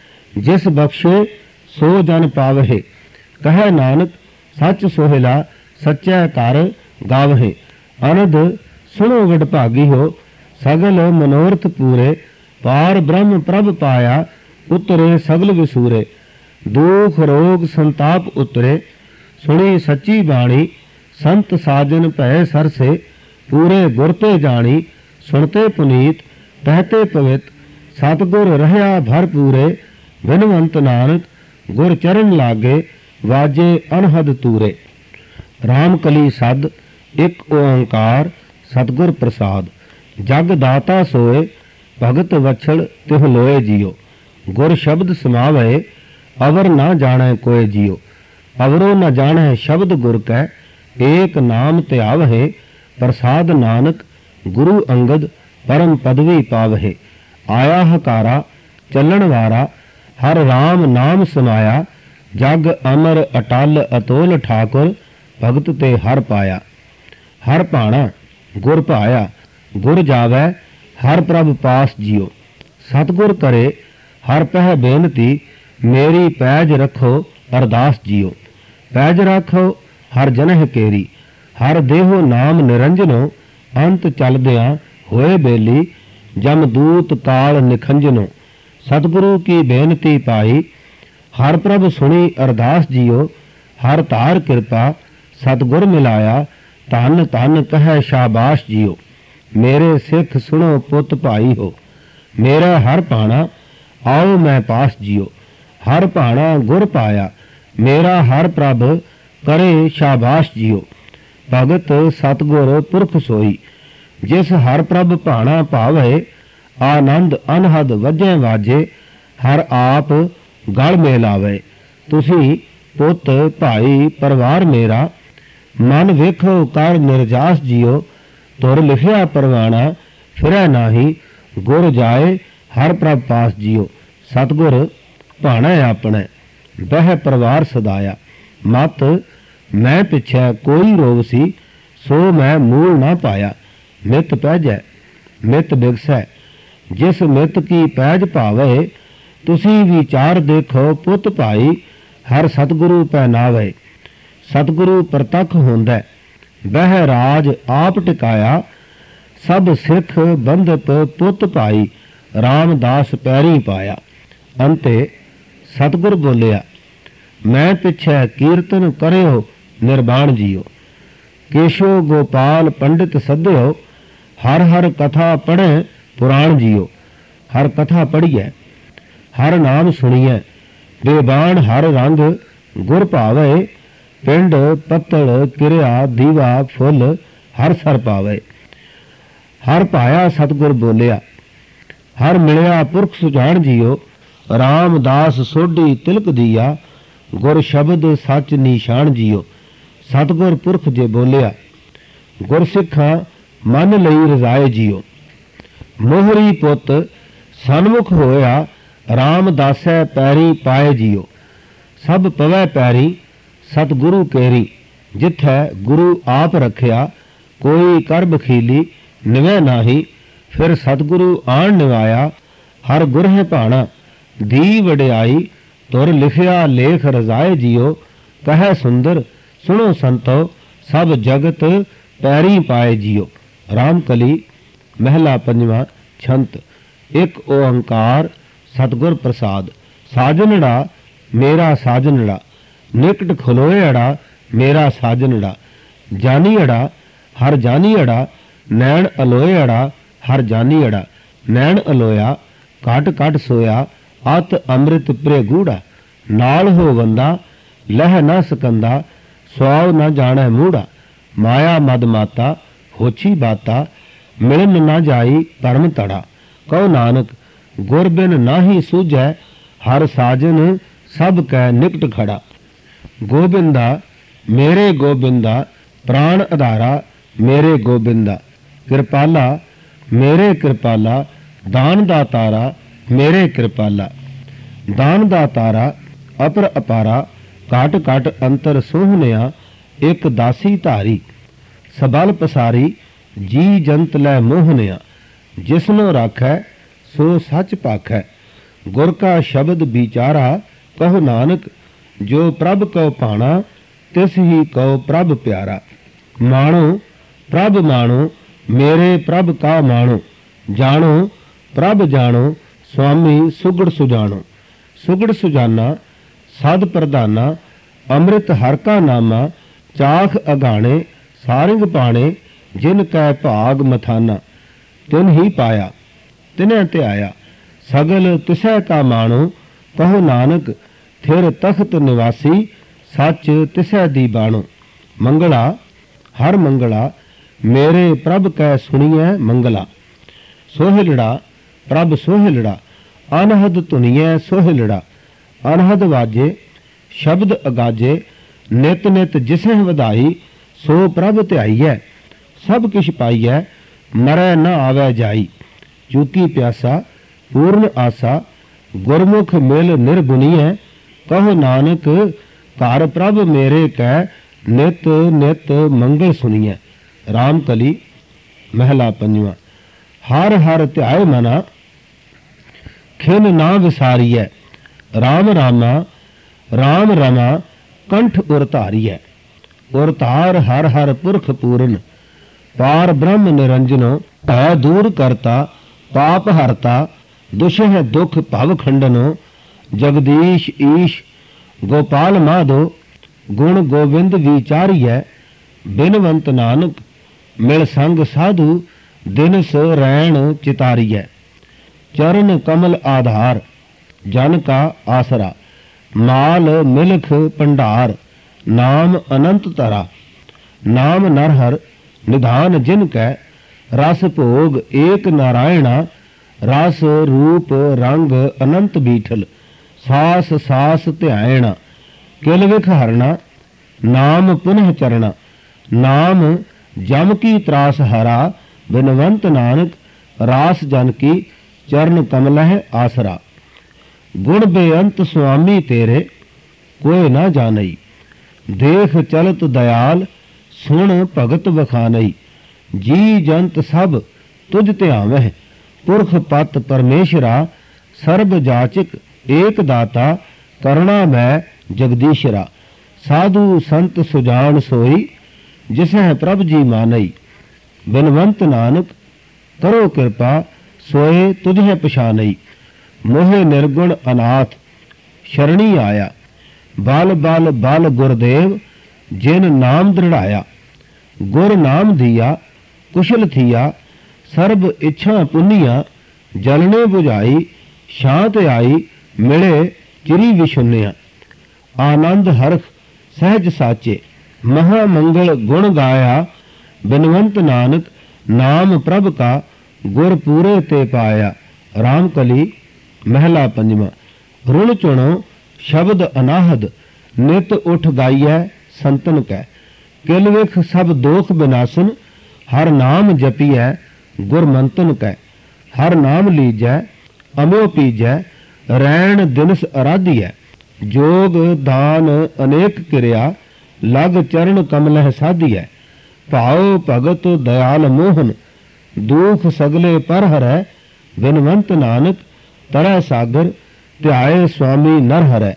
ਜਿਸ ਬਖਸ਼ੇ ਸੋ ਜਨ ਪਾਵਹਿ। ਕਹੈ ਨਾਨਕ ਸੱਚ ਸੋਹਿਲਾ, ਸੱਚੈ ਘਰ ਗਾਵਹਿ। ਅਨੰਦ ਸੁਣੋ ਵਡਭਾਗੀ ਹੋ, ਸਗਲ ਮਨੋਰਥ ਪੂਰੇ। पार ब्रह्म प्रभ पाया, उतरे सगल विसूरे। दुख रोग संताप उतरे, सुनी सच्ची बाणी। संत साजन भय सरसे, पूरे गुरते जानी। सुनते पुनीत कहते पवित, सतगुर रहया भरपूरे। बिनवंत नानक गुर चरण लागे, वाजे अनहद तूरे। रामकली सद एक ओंकार, सतगुर प्रसाद। जग दाता सोए, भगत वछड़ तिह लोए जियो। गुर शब्द समावे, अवर ना जाने कोय जियो। अवरो न जाने शब्द गुर कै, एक नाम त्यावहे। प्रसाद नानक गुरु अंगद, परम पदवी पावहे। आया हकारा चलन वारा, हर राम नाम समाया। जग अमर अटल अतोल ठाकुर, भगत ते हर पाया। हर भाणा गुर भाया, गुर जावै हर प्रभ पास जियो। सतगुर करे हर पह बेनती, मेरी पैज रखो अरदास जियो। पैज रखो हर जनह केरी, हर देहो नाम निरंजनो। अंत चलदिया होए बेली, जमदूत काल निखंजनो। सतगुरु की बेनती पाई, हर प्रभ सुनी अरदास जियो। हर तार कृपा सतगुर मिलाया, धन धन कह शाबाश जियो। मेरे सिख सुनो पुत भाई हो, मेरा हर भाणा आओ मैं पास जियो। हर भाणा गुर पाया, मेरा हर प्रभ करे शाबाश जियो। भगत सतगुर पुरख सोई, जिस हर प्रभ भाणा भावे। आनंद अनहद वजै वाजे, हर आप गल मेलावे। तुसी पुत भाई परिवार मेरा, मन वेखो कर निर्जास जियो। तुर लिखिया परवाना फिरै नाही, गुर जाए हर प्रभ पास जियो। सतगुर भाणा अपने, बह परिवार सदाया। मत मैं पिछै कोई रोग सी, सो मैं मूल ना पाया। मित पैजै मित बिगसै, जिस मित की पैज भावे। तुसी विचार देखो पुत भाई, हर सतगुरु पहनावे। सतगुरु प्रतख होंदा, बह राज आप टिकाया। सब सिख बंधप पुत भाई, रामदास पैरी पाया। अंते सतगुर बोलिया, मैं पिछै कीर्तन करियो निर्बाण जियो। केशो गोपाल पंडित सद्यो, हर हर कथा पढ़े पुराण जियो। हर कथा पढ़िए हर नाम सुनिए, बेबान हर रंग गुर भावे। पिंड पत्तल किरिया दीवा फुल, हर सर पावे। हर पाया सतगुर बोलिया, हर मिलिया पुरख सुजान जियो। रामदास सोढ़ी तिलक दिया, गुर शब्द सच निशान जियो। ਸਤਿਗੁਰ ਪੁਰਖ ਜੇ ਬੋਲਿਆ, ਗੁਰਸਿੱਖਾਂ ਮੰਨ ਲਈ ਰਜ਼ਾਏ ਜੀਓ। ਮੋਹਰੀ ਪੁੱਤ ਸਨਮੁਖ ਹੋਇਆ, ਰਾਮਦਾਸੈ ਪੈਰੀ ਪਾਏ ਜੀਓ। ਸਭ ਪਵੈ ਪੈਰੀ ਸਤਿਗੁਰੂ ਕੇਰੀ, ਜਿੱਥੈ ਗੁਰੂ ਆਪ ਰੱਖਿਆ, ਕੋਈ ਕਰ ਬਖੀਲੀ ਨਿਵੈ ਨਾਹੀ। ਫਿਰ ਸਤਿਗੁਰੂ ਆਣ ਨਿਵਾਇਆ, ਹਰ ਗੁਰਹਿ ਭਾਣਾ ਦੀ ਵਡਿਆਈ। ਤੁਰ ਲਿਖਿਆ ਲੇਖ ਰਜ਼ਾਏ ਜੀਓ, ਕਹੈ ਸੁੰਦਰ ਸੁਣੋ ਸੰਤੋ, ਸਭ ਜਗਤ ਪੈਰੀ ਪਾਏ ਜੀਓ। ਰਾਮਕਲੀ ਮਹਿਲਾ ਪੰਜਵਾਂ। ਛੰਤ। ਇੱਕ ਓੰਕਾਰ ਸਤਿਗੁਰ ਪ੍ਰਸਾਦ। ਸਾਜਨੜਾ ਮੇਰਾ ਸਾਜਨੜਾ, ਨਿਕਟ ਖਲੋਏੜਾ ਮੇਰਾ ਸਾਜਨੜਾ। ਜਾਨੀਅੜਾ ਹਰ ਜਾਨੀਅੜਾ, ਨੈਣ ਅਲੋਏੜਾ ਹਰ ਜਾਨੀਅੜਾ। ਨੈਣ ਅਲੋਇਆ ਘਟ ਘਟ ਸੋਇਆ, ਅਤ ਅੰਮ੍ਰਿਤ ਪ੍ਰੇ ਗੂੜਾ। ਨਾਲ ਹੋ ਬੰਦਾ ਲਹਿ ਨਾ ਸਕੰਦਾ, ਸੁਆਵ ਨਾ ਜਾਣੈ ਮੂੜਾ। ਮਾਇਆ ਮਦ ਮਾਤਾ ਹੋਛੀ ਬਾਤਾ, ਮਿਲਨ ਨਾ ਜਾਈ ਧਰਮ ਤੜਾ। ਕਹੋ ਨਾਨਕ ਗੁਰ ਬਿਨ ਨਾਹੀ ਸੂਝੈ, ਹਰ ਸਾਜਨ ਸਭ ਕੈ ਨਿਕਟ ਖੜਾ। ਗੋਬਿੰਦਾ ਮੇਰੇ ਗੋਬਿੰਦਾ, ਪ੍ਰਾਣ ਆਧਾਰਾ ਮੇਰੇ ਗੋਬਿੰਦਾ। ਕਿਰਪਾਲਾ ਮੇਰੇ ਕਿਰਪਾਲਾ, ਦਾਨ ਦਾ ਤਾਰਾ ਮੇਰੇ ਕਿਰਪਾਲਾ। ਦਾਨ ਦਾ ਤਾਰਾ ਅਪਰ ਅਪਾਰਾ, ਘਟ ਘਟ ਅੰਤਰ ਸੋਹਣਿਆ। ਇੱਕ ਦਾਸੀ ਧਾਰੀ ਸਬਲ ਪਸਾਰੀ, ਜੀ ਜੰਤ ਲੈ ਮੋਹਨਿਆ। ਜਿਸਨੋ ਰਾਖੈ ਸੋ ਸੱਚ ਭਾਖੈ, ਗੁਰ ਕਾ ਸ਼ਬਦ ਵਿਚਾਰਾ। ਕਹੋ ਨਾਨਕ ਜੋ ਪ੍ਰਭ ਕਉ ਭਾਣਾ, ਤਿਸ ਹੀ ਕਉ ਪ੍ਰਭ ਪਿਆਰਾ। ਮਾਣੋ ਪ੍ਰਭ ਮਾਣੋ, ਮੇਰੇ ਪ੍ਰਭ ਕਾ ਮਾਣੋ। ਜਾਣੋ ਪ੍ਰਭ ਜਾਣੋ, ਸੁਆਮੀ ਸੁਗੜ ਸੁਜਾਣੋ। ਸੁਗੜ ਸੁਜਾਨਾ ਸਦ ਪ੍ਰਧਾਨਾ, ਅੰਮ੍ਰਿਤ ਹਰ ਕਾ ਨਾਮਾ। ਚਾਖ ਅਗਾਣੇ ਸਾਰਿੰਗ ਪਾਣੇ, ਜਿਨ ਕੈ ਭਾਗ ਮਥਾਨਾ। ਤਿਨ ਹੀ ਪਾਇਆ ਤਿਨੈ ਧਿਆਇਆ, ਸਗਲ ਤਿਸੈ ਕਾ ਮਾਣੋ। ਕਹੋ ਨਾਨਕ ਥਿਰ ਤਖਤ ਨਿਵਾਸੀ, ਸੱਚ ਤਿਸੈ ਦੀ ਬਾਣੋ। ਮੰਗਲਾ ਹਰ ਮੰਗਲਾ, ਮੇਰੇ ਪ੍ਰਭ ਕੈ ਸੁਣੀਐ ਮੰਗਲਾ। ਸੋਹਿਲੜਾ ਪ੍ਰਭ ਸੋਹਿਲੜਾ, ਅਨਹਦ ਧੁਨੀਐ ਸੋਹਿਲੜਾ। ਅਨਹਦ ਵਾਜੇ ਸ਼ਬਦ ਅਗਾਜੇ, ਨਿਤ ਨਿਤ ਜਿਸਹਿ ਵਧਾਈ। ਸੋ ਪ੍ਰਭ ਧਿਆਈਐ ਸਭ ਕਿਛ ਪਾਈਐ, ਮਰੈ ਨ ਆਵੈ ਜਾਈ। ਚੂਕੀ ਪਿਆਸਾ ਪੂਰਨ ਆਸਾ, ਗੁਰਮੁਖ ਮਿਲ ਨਿਰਗੁਣੀਐ। ਕਹੋ ਨਾਨਕ ਘਰ ਪ੍ਰਭ ਮੇਰੇ ਕੈ, ਨਿਤ ਨਿਤ ਮੰਗਲ ਸੁਣੀਐ। ਰਾਮਕਲੀ ਮਹਿਲਾ ਪੰਜਵਾਂ। ਹਰ ਹਰ ਧਿਆਏ ਮਨਾ, ਖਿਨ ਨਾ ਵਿਸਾਰੀਐ। ਰਾਮ ਰਾਮਾ ਰਾਮ ਰਮਾ, ਕੰਠ ਉਰ ਧਾਰੀਐ। ਉਰ ਧਾਰ ਹਰ ਹਰ ਪੁਰਖ ਪੂਰਨ, ਪਾਰ ਬ੍ਰਹਮ ਨਿਰੰਜਨੋ। ਭੈ ਦੂਰ ਕਰਤਾ ਪਾਪ ਹਰਤਾ, ਦੁਸ਼ਹਿ ਦੁਖ ਭਵ ਖੰਡਨੋ। ਜਗਦੀਸ਼ ਈਸ਼ ਗੋਪਾਲ ਮਾਧੋ, ਗੁਣ ਗੋਬਿੰਦ ਵਿਚਾਰੀਐ। ਬਿਨਵੰਤ ਨਾਨਕ ਮਿਲ ਸੰਗ ਸਾਧੂ, ਦਿਨ ਸੋ ਰੈਣ ਚਿਤਾਰੀਐ। ਚਰਨ ਕਮਲ ਆਧਾਰ ਜਨ ਕਾ ਆਸਰਾ, ਮਾਲ ਮਿਲਖ ਭੰਡਾਰ। ਨਾਮ ਅਨੰਤ ਤਰਾ, ਨਾਮ ਨਰਹਰ ਨਿਧਾਨ ਜਿਨ ਕੈ। ਰਸ ਭੋਗ ਏਕ ਨਾਰਾਇਣਾ, ਰਸ ਰੂਪ ਰੰਗ ਅਨੰਤ ਬੀਠਲ। ਸਾਸ ਸਾਸ ਧਿਆਇਣਾ, ਕਿਲ ਵਿਖ ਹਰਣਾ। ਨਾਮ ਪੁਨਹ ਚਰਣਾ, ਨਾਮ ਜਮ ਕੀ ਤਰਾਸ ਹਰਾ। ਬਿਨਵੰਤ ਨਾਨਕ ਰਾਸ ਜਨ ਕੀ, ਚਰਨ ਕਮਲਹਿ ਆਸਰਾ। ਗੁਣ ਬੇਅੰਤ ਸੁਆਮੀ ਤੇਰੇ, ਕੋਈ ਨਾ ਜਾਣਈ। ਦੇਖ ਚਲਤ ਦਇਆਲ, ਸੁਣ ਭਗਤ ਵਖਾਨਈ। ਜੀ ਜੰਤ ਸਭ ਤੁਝ ਧਿਆਵਹਿ, ਪੁਰਖ ਪਤ ਪਰਮੇਸ਼ਰਾ। ਸਰਬ ਜਾਚਕ ਏਕ ਦਾਤਾ, ਕਰੁਣਾ ਮੈਂ ਜਗਦੀਸ਼ਰਾ। ਸਾਧੂ ਸੰਤ ਸੁਜਾਨ ਸੋਈ, ਜਿਸਹਿ ਪ੍ਰਭ ਜੀ ਮਾਨਈ। ਬਿਨਵੰਤ ਨਾਨਕ ਕਰੋ ਕਿਰਪਾ, ਸੋਏ ਤੁਝੇ ਪਛਾਨਈ। ਮੋਹਿ ਨਿਰਗੁਣ ਅਨਾਥ ਸ਼ਰਣੀ ਆਇਆ, ਬਲ ਬਲ ਬਲ ਗੁਰਦੇਵ। ਜਿਨ ਨਾਮ ਦ੍ਰਿੜਾਇਆ, ਗੁਰ ਨਾਮ ਦੀਆ ਕੁਸ਼ਲ ਥੀਆ। ਸਰਬ ਇੱਛਾ ਪੁੰਨੀਆ, ਜਲਨੇ 부ਝਾਈ। ਸ਼ਾਂਤ ਆਈ ਮਿਲੇ ਚਿਰੀ ਵਿਸ਼ੁੰਨਿਆ। ਆਨੰਦ ਹਰਖ ਸਹਿਜ ਸਾਚੇ, ਮਹਾ ਮੰਗਲ ਗੁਣ ਗਾਇਆ। ਬਿਨਵੰਤ ਨਾਨਕ ਨਾਮ ਪ੍ਰਭ ਕਾ, ਗੁਰ ਪੂਰੇ ਤੇ ਪਾਇਆ। ਰਾਮਕਲੀ ਮਹਿਲਾ ਪੰਜਵਾਂ। ਰੁਣ ਚੁਣੋ ਸ਼ਬਦ ਅਨਾਹਦ, ਨਿਤ ਉਠ ਗਾਈਐ ਸੰਤਨ ਕੈ। ਕਿਲ ਵਿਖ ਸਭ ਦੋਖ ਬਿਨਾਸਨ, ਹਰ ਨਾਮ ਜਪੀਐ ਗੁਰਮੰਤਨ ਕੈ। ਹਰ ਨਾਮ ਲੀਜੈ ਅਮਿਓ ਪੀਜੈ, ਰੈਣ ਦਿਨਸ ਅਰਾਧੀਐ। ਜੋਗ ਦਾਨ ਅਨੇਕ ਕਿਰਿਆ, ਲਗ ਚਰਨ ਕਮਲਹਿ ਸਾਧੀਐ। ਭਾਉ ਭਗਤ ਦਇਆਲ ਮੋਹਨ, ਦੁਖ ਸਗਲੇ ਪਰ ਹਰੈ। ਬਿਨਵੰਤ ਨਾਨਕ ਤਰੈ ਸਾਗਰ, ਧਿਆਏ ਸੁਆਮੀ ਨਰ ਹਰੈ।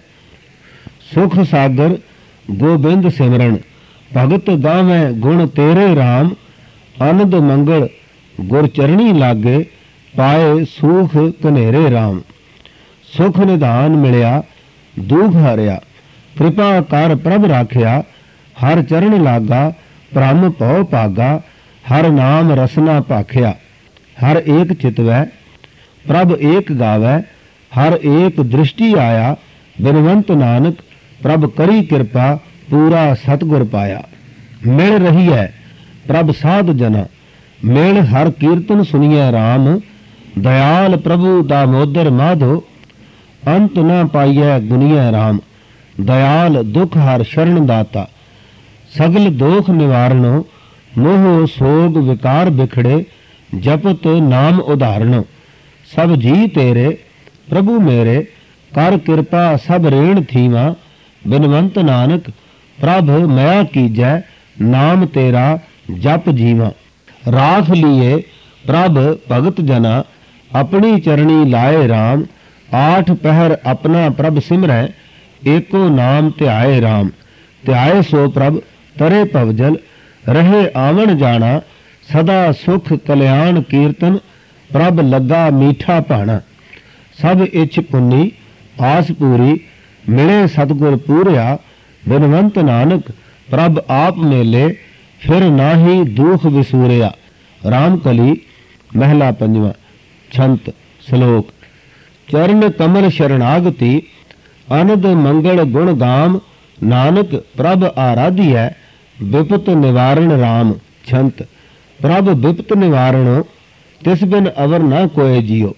ਸੁਖ ਸਾਗਰ ਗੋਬਿੰਦ ਸਿਮਰਨ, ਭਗਤ ਗਾਵੈ ਗੁਣ ਤੇਰੇ ਰਾਮ। ਅਨੰਦ ਮੰਗਲ ਗੁਰ ਚਰਣੀ ਲਾਗੇ, ਪਾਏ ਸੂਖ ਕਨੇਰੇ ਰਾਮ। ਸੁਖ ਨਿਧਾਨ ਮਿਲਿਆ ਦੁਖ ਹਰਿਆ, ਕਿਰਪਾ ਕਰ ਪ੍ਰਭ ਰਾਖਿਆ। ਹਰ ਚਰਨ ਲਾਗਾ ਭ੍ਰਮ ਭਉ ਭਾਗਾ, ਹਰ ਨਾਮ ਰਸਨਾ ਭਾਖਿਆ। ਹਰ ਏਕ ਚਿਤਵੈ ਪ੍ਰਭ ਏਕ ਗਾਵੈ, ਹਰ ਏਕ ਦ੍ਰਿਸ਼ਟੀ ਆਇਆ। ਬਿਨਵੰਤ ਨਾਨਕ ਪ੍ਰਭ ਕਰੀ ਕਿਰਪਾ, ਪੂਰਾ ਸਤਿਗੁਰ ਪਾਇਆ। ਮਿਲ ਰਹੀ ਹੈ ਪ੍ਰਭ ਸਾਧ ਜਨਾ, ਮਿਲ ਹਰ ਕੀਰਤਨ ਸੁਣੀਐ ਰਾਮ। ਦਇਆਲ ਪ੍ਰਭੂ ਦਾਮੋਦਰ ਮਾਧੋ, ਅੰਤ ਨਾ ਪਾਈਐ ਗੁਨੀਐ ਰਾਮ। ਦਇਆਲ ਦੁਖ ਹਰ ਸ਼ਰਨ ਦਾਤਾ, ਸਗਲ ਦੋਖ ਨਿਵਾਰਣੋ। ਮੋਹ ਸੋਗ ਵਿਕਾਰ ਬਿਖੜੇ, ਜਪਤ ਨਾਮ ਉਧਾਰਣੋ। ਸਭ ਜੀ ਤੇਰੇ ਪ੍ਰਭੂ ਮੇਰੇ, ਕਰ ਕਿਰਪਾ ਸਭ ਰੇਣ ਥੀਵਾ। ਬਿਨਵੰਤ ਨਾਨਕ ਪ੍ਰਭ ਮਇਆ ਕੀਜੈ, ਨਾਮ ਤੇਰਾ ਜਪ ਜੀਵਾ। ਰਾਖ ਲੀਏ ਪ੍ਰਭ ਭਗਤ ਜਨਾ, ਆਪਣੀ ਚਰਣੀ ਲਾਏ ਰਾਮ। ਆਠ ਪਹਿਰ ਆਪਣਾ ਪ੍ਰਭ ਸਿਮਰੈ, ਏਕੋ ਨਾਮ ਧਿਆਏ ਰਾਮ। ਧਿਆਏ ਸੋ ਪ੍ਰਭ ਤਰੇ ਭਵਜਲ, ਰਹੇ ਆਵਣ ਜਾਣਾ। ਸਦਾ ਸੁਖ ਕਲਿਆਣ ਕੀਰਤਨ, ਪ੍ਰਭ ਲੱਗਾ ਮੀਠਾ ਭਾਣਾ। ਸਭ ਇੱਛ ਪੁੰਨੀ ਆਸ ਪੂਰੀ, ਮਿਲੇ ਸਤਿਗੁਰ ਪੂਰਿਆ। ਬਿਨਵੰਤ ਨਾਨਕ ਪ੍ਰਭ ਆਪ ਮੇਲੇ, ਫਿਰ ਨਾਹੀ ਦੁਖ ਵਿਸੂਰਿਆ। ਰਾਮ ਕਲੀ ਮਹਿਲਾ ਪੰਜਵਾਂ। ਛੰਤ ਸ਼ਲੋਕ। ਚਰਨ ਕਮਲ ਸ਼ਰਨਾਗਤੀ, ਅਨੰਦ ਮੰਗਲ ਗੁਣ ਗਾਮ। ਨਾਨਕ ਪ੍ਰਭ ਆਰਾਧੀਐ, ਬਿਪਤ ਨਿਵਾਰਣ ਰਾਮ। ਛੰਤ। ਪ੍ਰਭ ਬਿਪਤ ਨਿਵਾਰਣੋ, ਤਿਸ ਬਿਨ ਅਵਰ ਨਾ ਕੋਏ ਜੀਓ।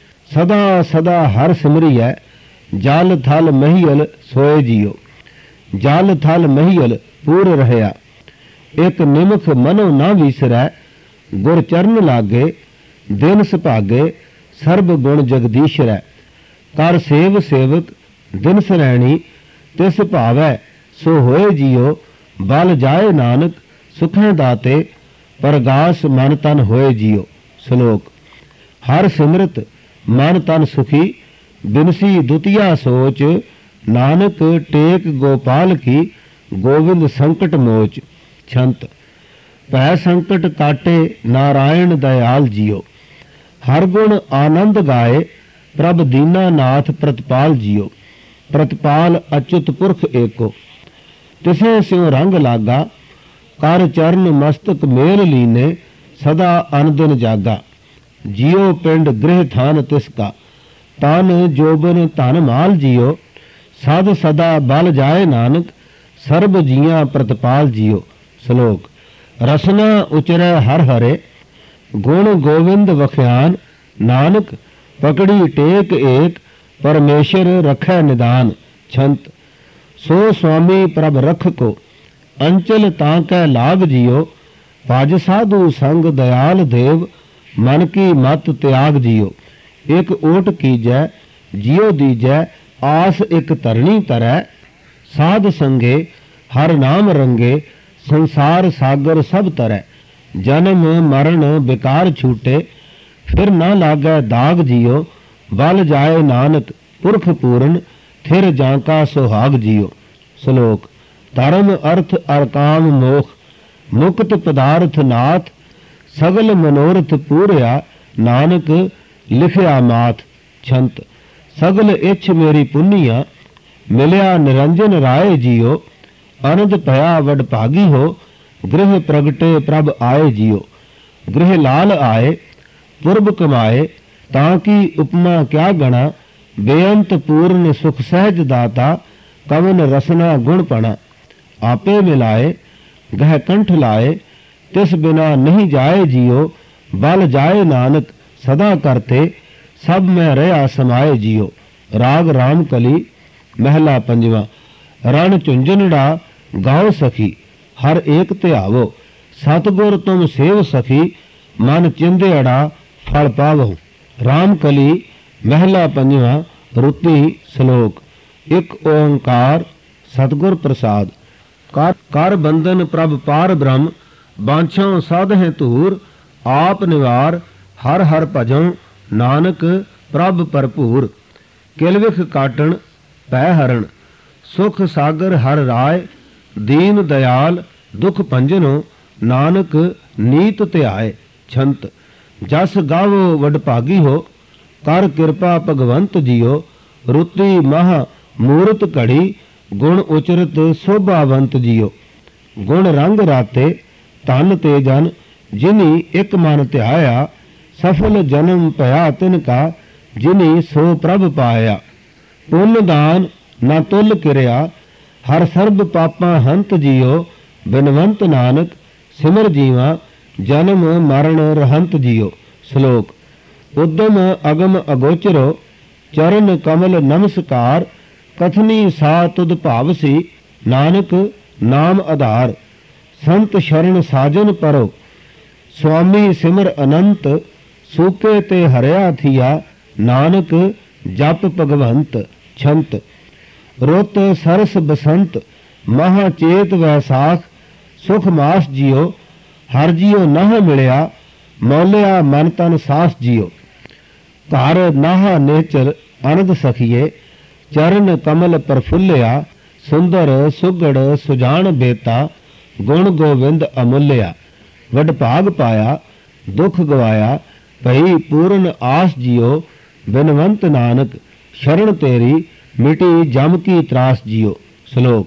ਸਦਾ ਸਦਾ ਹਰ ਸਿਮਰੀਐ, ਜਲ ਥਲ ਮਹੀਲ ਸੋਏ ਜੀਓ। ਜਲ ਥਲ ਮਹੀਲ ਪੂਰ ਰਹਿਆ, ਇਕ ਨਿਮਖ ਮਨੋ ਨਾ ਵਿਸਰੈ। ਗੁਰ ਚਰਨ ਲਾਗੇ ਦਿਨ ਸੁਭਾਗੇ, ਸਰਬ ਗੁਣ ਜਗਦੀਸ਼ਰੈ। ਕਰ ਸੇਵ ਸੇਵਕ ਦਿਨ ਸਰੈਣੀ, ਤਿਸ ਭਾਵੈ ਸੋ ਹੋਏ ਜੀਓ। ਬਲ ਜਾਏ ਨਾਨਕ ਸੁਖਾਂ ਦਾਤੇ, ਪਰਗਾਸ ਮਨ ਤਨ ਹੋਏ ਜੀਓ। ਸ਼ਲੋਕ। ਹਰ ਸਿਮਰਤ ਮਨ ਤਨ ਸੁਖੀ, ਬਿਨਸੀ ਦੁਤੀਆ ਸੋਚ। ਨਾਨਕ ਟੇਕ ਗੋਪਾਲ ਕੀ, ਗੋਵਿੰਦ ਸੰਕਟ ਮੋਚ। ਛੰਤ। ਭੈ ਸੰਕਟ ਕਾਟੇ ਨਾਰਾਇਣ ਦਇਆਲ ਜੀਓ। ਹਰ ਗੁਣ ਆਨੰਦ ਗਾਏ, ਪ੍ਰਭ ਦੀਨਾ ਨਾਥ ਪ੍ਰਤਪਾਲ ਜੀਓ। ਪ੍ਰਤਪਾਲ ਅਚੁੱਤ ਪੁਰਖ ਏਕੋ, ਤਿਸੇ ਸਿਉ ਰੰਗ ਲਾਗਾ। ਕਰ ਚਰਨ ਮਸਤਕ ਮੇਲ ਲੀਨੇ, ਸਦਾ ਅਨਦਿਨ ਜਾਗਾ। ਜੀਓ ਪਿੰਡ ਗ੍ਰਹਿ ਥਾਨ ਤਿਸ ਕਾ, ਤਨ ਜੋਬਨ ਧਨ ਮਾਲ ਜੀਓ। ਸਦ ਸਦਾ ਬਲ ਜਾਏ ਨਾਨਕ, ਸਰਬ ਜੀਆਂ ਪ੍ਰਤਪਾਲ ਜੀਓ। ਸ਼ਲੋਕ। ਰਸਨਾ ਉਚਰੈ ਹਰ ਹਰੇ, ਗੁਣ ਗੋਵਿੰਦ ਵਖਿਆਨ। ਨਾਨਕ ਪਕੜੀ ਟੇਕ ਏਕ, ਪਰਮੇਸ਼ਰ ਰਖੈ ਨਿਦਾਨ। ਛੰਤ। ਸੋ ਸੁਆਮੀ ਪ੍ਰਭ ਰਖ ਕੋ, ਅੰਚਲ ਤਾਂ ਕੈ ਲਾਭ ਜੀਓ। ਭਜ ਸਾਧੂ ਸੰਗ ਦਇਆਲ ਦੇਵ, ਮਨ ਕੀ ਮਤ ਤਿਆਗ ਜੀਓ। ਇਕ ਓਟ ਕੀਜੈ ਜੀਓ ਦੀਜੈ, ਆਸ ਇਕ ਧਰਣੀ ਤਰੈ। ਸਾਧ ਸੰਗੇ ਹਰ ਨਾਮ ਰੰਗੇ, ਸੰਸਾਰ ਸਾਗਰ ਸਭ ਤਰੈ। ਜਨਮ ਮਰਨ ਬਿਕਾਰ ਛੂਟੇ, ਫਿਰ ਨਾ ਲਾਗੈ ਦਾਗ ਜੀਓ। ਬਲ ਜਾਏ ਨਾਨਕ ਪੁਰਖ ਪੂਰਨ, ਥਿਰ ਜਾਂਕਾ ਸੁਹਾਗ ਜੀਓ। ਸ਼ਲੋਕ। ਧਰਮ ਅਰਥ ਅਰ ਕਾਮ ਮੋਖ, ਮੁਕਤ ਪਦਾਰਥ ਨਾਥ। ਸਗਲ ਮਨੋਰਥ ਪੂਰਿਆ, ਨਾਨਕ ਲਿਖਿਆ ਮਾਥ। ਛੰਤ। ਸਗਲ ਇੱਛ ਮੇਰੀ ਪੁੰਨੀਆ, ਮਿਲਿਆ ਨਿਰੰਜਨ ਰਾਏ ਜੀਓ। ਅਨੰਦ ਭਇਆ ਵਡ ਭਾਗੀ ਹੋ, ਗ੍ਰਹਿ ਪ੍ਰਗਟੇ ਪ੍ਰਭ ਆਏ ਜੀਓ। ਗ੍ਰਹਿ ਲਾਲ ਆਏ ਪੁਰਬ ਕਮਾਏ, ਤਾਂ ਕੀ ਉਪਮਾ ਕਿਆ ਗਣਾ। ਬੇਅੰਤ ਪੂਰਨ ਸੁਖ ਸਹਿਜ ਦਾਤਾ, ਕਵਨ ਰਸਨਾ ਗੁਣ ਪਣਾ। ਆਪੇ ਮਿਲਾਏ ਗਹਿ ਕੰਠ ਲਾਏ, ਤਿਸ ਬਿਨਾ ਨਹੀਂ ਜਾਏ ਜੀਓ। ਬਲ ਜਾਏ ਨਾਨਕ ਸਦਾ ਕਰਤੇ, ਸਭ ਮੈਂ ਰਿਹਾ ਸਮਾਏ ਜੀਓ। ਰਾਗ ਰਾਮ ਕਲੀ ਮਹਿਲਾ ਪੰਜਵਾਂ। ਰਣ ਝੁੰਝਨੜਾ ਗਾਓ ਸਖੀ, ਹਰ ਏਕ ਧਿਆਵੋ। ਸਤਿਗੁਰ ਤੁਮ ਸੇਵ ਸਖੀ, ਮਨ ਚਿੰਦਿਆੜਾ ਫਲ ਪਾਵੋ। ਰਾਮ ਕਲੀ ਮਹਿਲਾ ਪੰਜਵਾਂ, ਰੁਤੀ ਸ਼ਲੋਕ। ਇੱਕ ਓੰਕਾਰ ਸਤਿਗੁਰ ਪ੍ਰਸਾਦ। ਕਰ ਕਰ ਬੰਧਨ ਪ੍ਰਭ ਪਾਰ ਬ੍ਰਹਮ, ਬਾਂਛੋਂ ਸਾਧਹਿ ਧੂਰ। ਆਪ ਨਿਵਾਰ ਹਰ ਹਰ ਭਜਉ, ਨਾਨਕ ਪ੍ਰਭ ਭਰਪੂਰ। ਕਿਲਵਿਖ ਕਾਟਣ ਭੈ ਹਰਣ, ਸੁਖ ਸਾਗਰ ਹਰ ਰਾਏ। ਦੀਨ ਦਇਆਲ ਦੁਖ ਭੰਜਨੋ, ਨਾਨਕ ਨੀਤ ਧਿਆਏ। ਛੰਤ ਜਸ ਗਾਵੋ ਵਡਭਾਗੀ ਹੋ, ਕਰ ਕਿਰਪਾ ਭਗਵੰਤ ਜੀਓ। ਰੁਤੀ ਮਹਾ ਮੂਰਤ ਘੜੀ, ਗੁਣ ਉਚਰਤ ਸੋਭਾਵੰਤ ਜੀਓ। ਗੁਣ ਰੰਗ ਰਾਤੇ ਧਨ ਤੇ ਜਨ, ਜਿਨੀ ਇੱਕ ਮਨ ਧਿਆਇਆ। ਸਫਲ ਜਨਮ ਭਇਆ ਤਿਨ ਕਾ, ਜਿਨੀ ਸੋ ਪ੍ਰਭ ਪਾਇਆ। ਪੁੰਨ ਦਾਨ ਨਾ ਤੁਲ ਕਿਰਿਆ, ਹਰ ਸਰਬ ਪਾਪਾਂ ਹੰਤ ਜੀਓ। ਬਿਨਵੰਤ ਨਾਨਕ ਸਿਮਰ ਜੀਵਾ, ਜਨਮ ਮਰਨ ਰਹੰਤ ਜੀਓ। ਸ਼ਲੋਕ। ਉਦਮ ਅਗਮ ਅਗੋਚਰੋ, ਚਰਨ ਕਮਲ ਨਮਸਕਾਰ। ਕਥਨੀ ਸਾ ਤੁਧ ਭਾਵਸੀ, ਨਾਨਕ ਨਾਮ ਆਧਾਰ। ਸੰਤ ਸ਼ਰਨ ਸਾਜਨ ਪਰੋ, ਸੁਆਮੀ ਸਿਮਰ ਅਨੰਤ। ਸੂਕੇ ਤੇ ਹਰਿਆ ਥੀਆ, ਨਾਨਕ ਜਪ ਭਗਵੰਤ। ਛੰਤ ਰੁੱਤ ਸਰਸ ਬਸੰਤ, ਮਹਾ ਚੇਤ ਵੈਸਾਖ। ਸੁਖ ਮਾਸ ਜੀਓ, ਹਰ ਜੀਓ ਨਾਹ ਮਿਲਿਆ। ਮੌਲਿਆ ਮਨ ਤਨ ਸਾਸ ਜੀਓ। ਘਰ ਨਾਹ ਨੇਚਰ ਅਨੰਦ ਸਖੀਏ, ਚਰਨ ਕਮਲ ਪ੍ਰਫੁੱਲਿਆ। ਸੁੰਦਰ ਸੁਗੜ ਸੁਜਾਨ ਬੇਤਾ, ਗੁਣ ਗੋਵਿੰਦ ਅਮੁੱਲਿਆ। ਵਡਭਾਗ ਪਾਇਆ ਦੁਖ ਗਵਾਇਆ, ਭਈ ਪੂਰਨ ਆਸ ਜੀਓ। ਬਿਨਵੰਤ ਨਾਨਕ ਸ਼ਰਨ ਤੇਰੀ, ਮਿਟੀ ਜਮ ਕੀ ਤਰਾਸ ਜੀਓ। ਸ਼ਲੋਕ।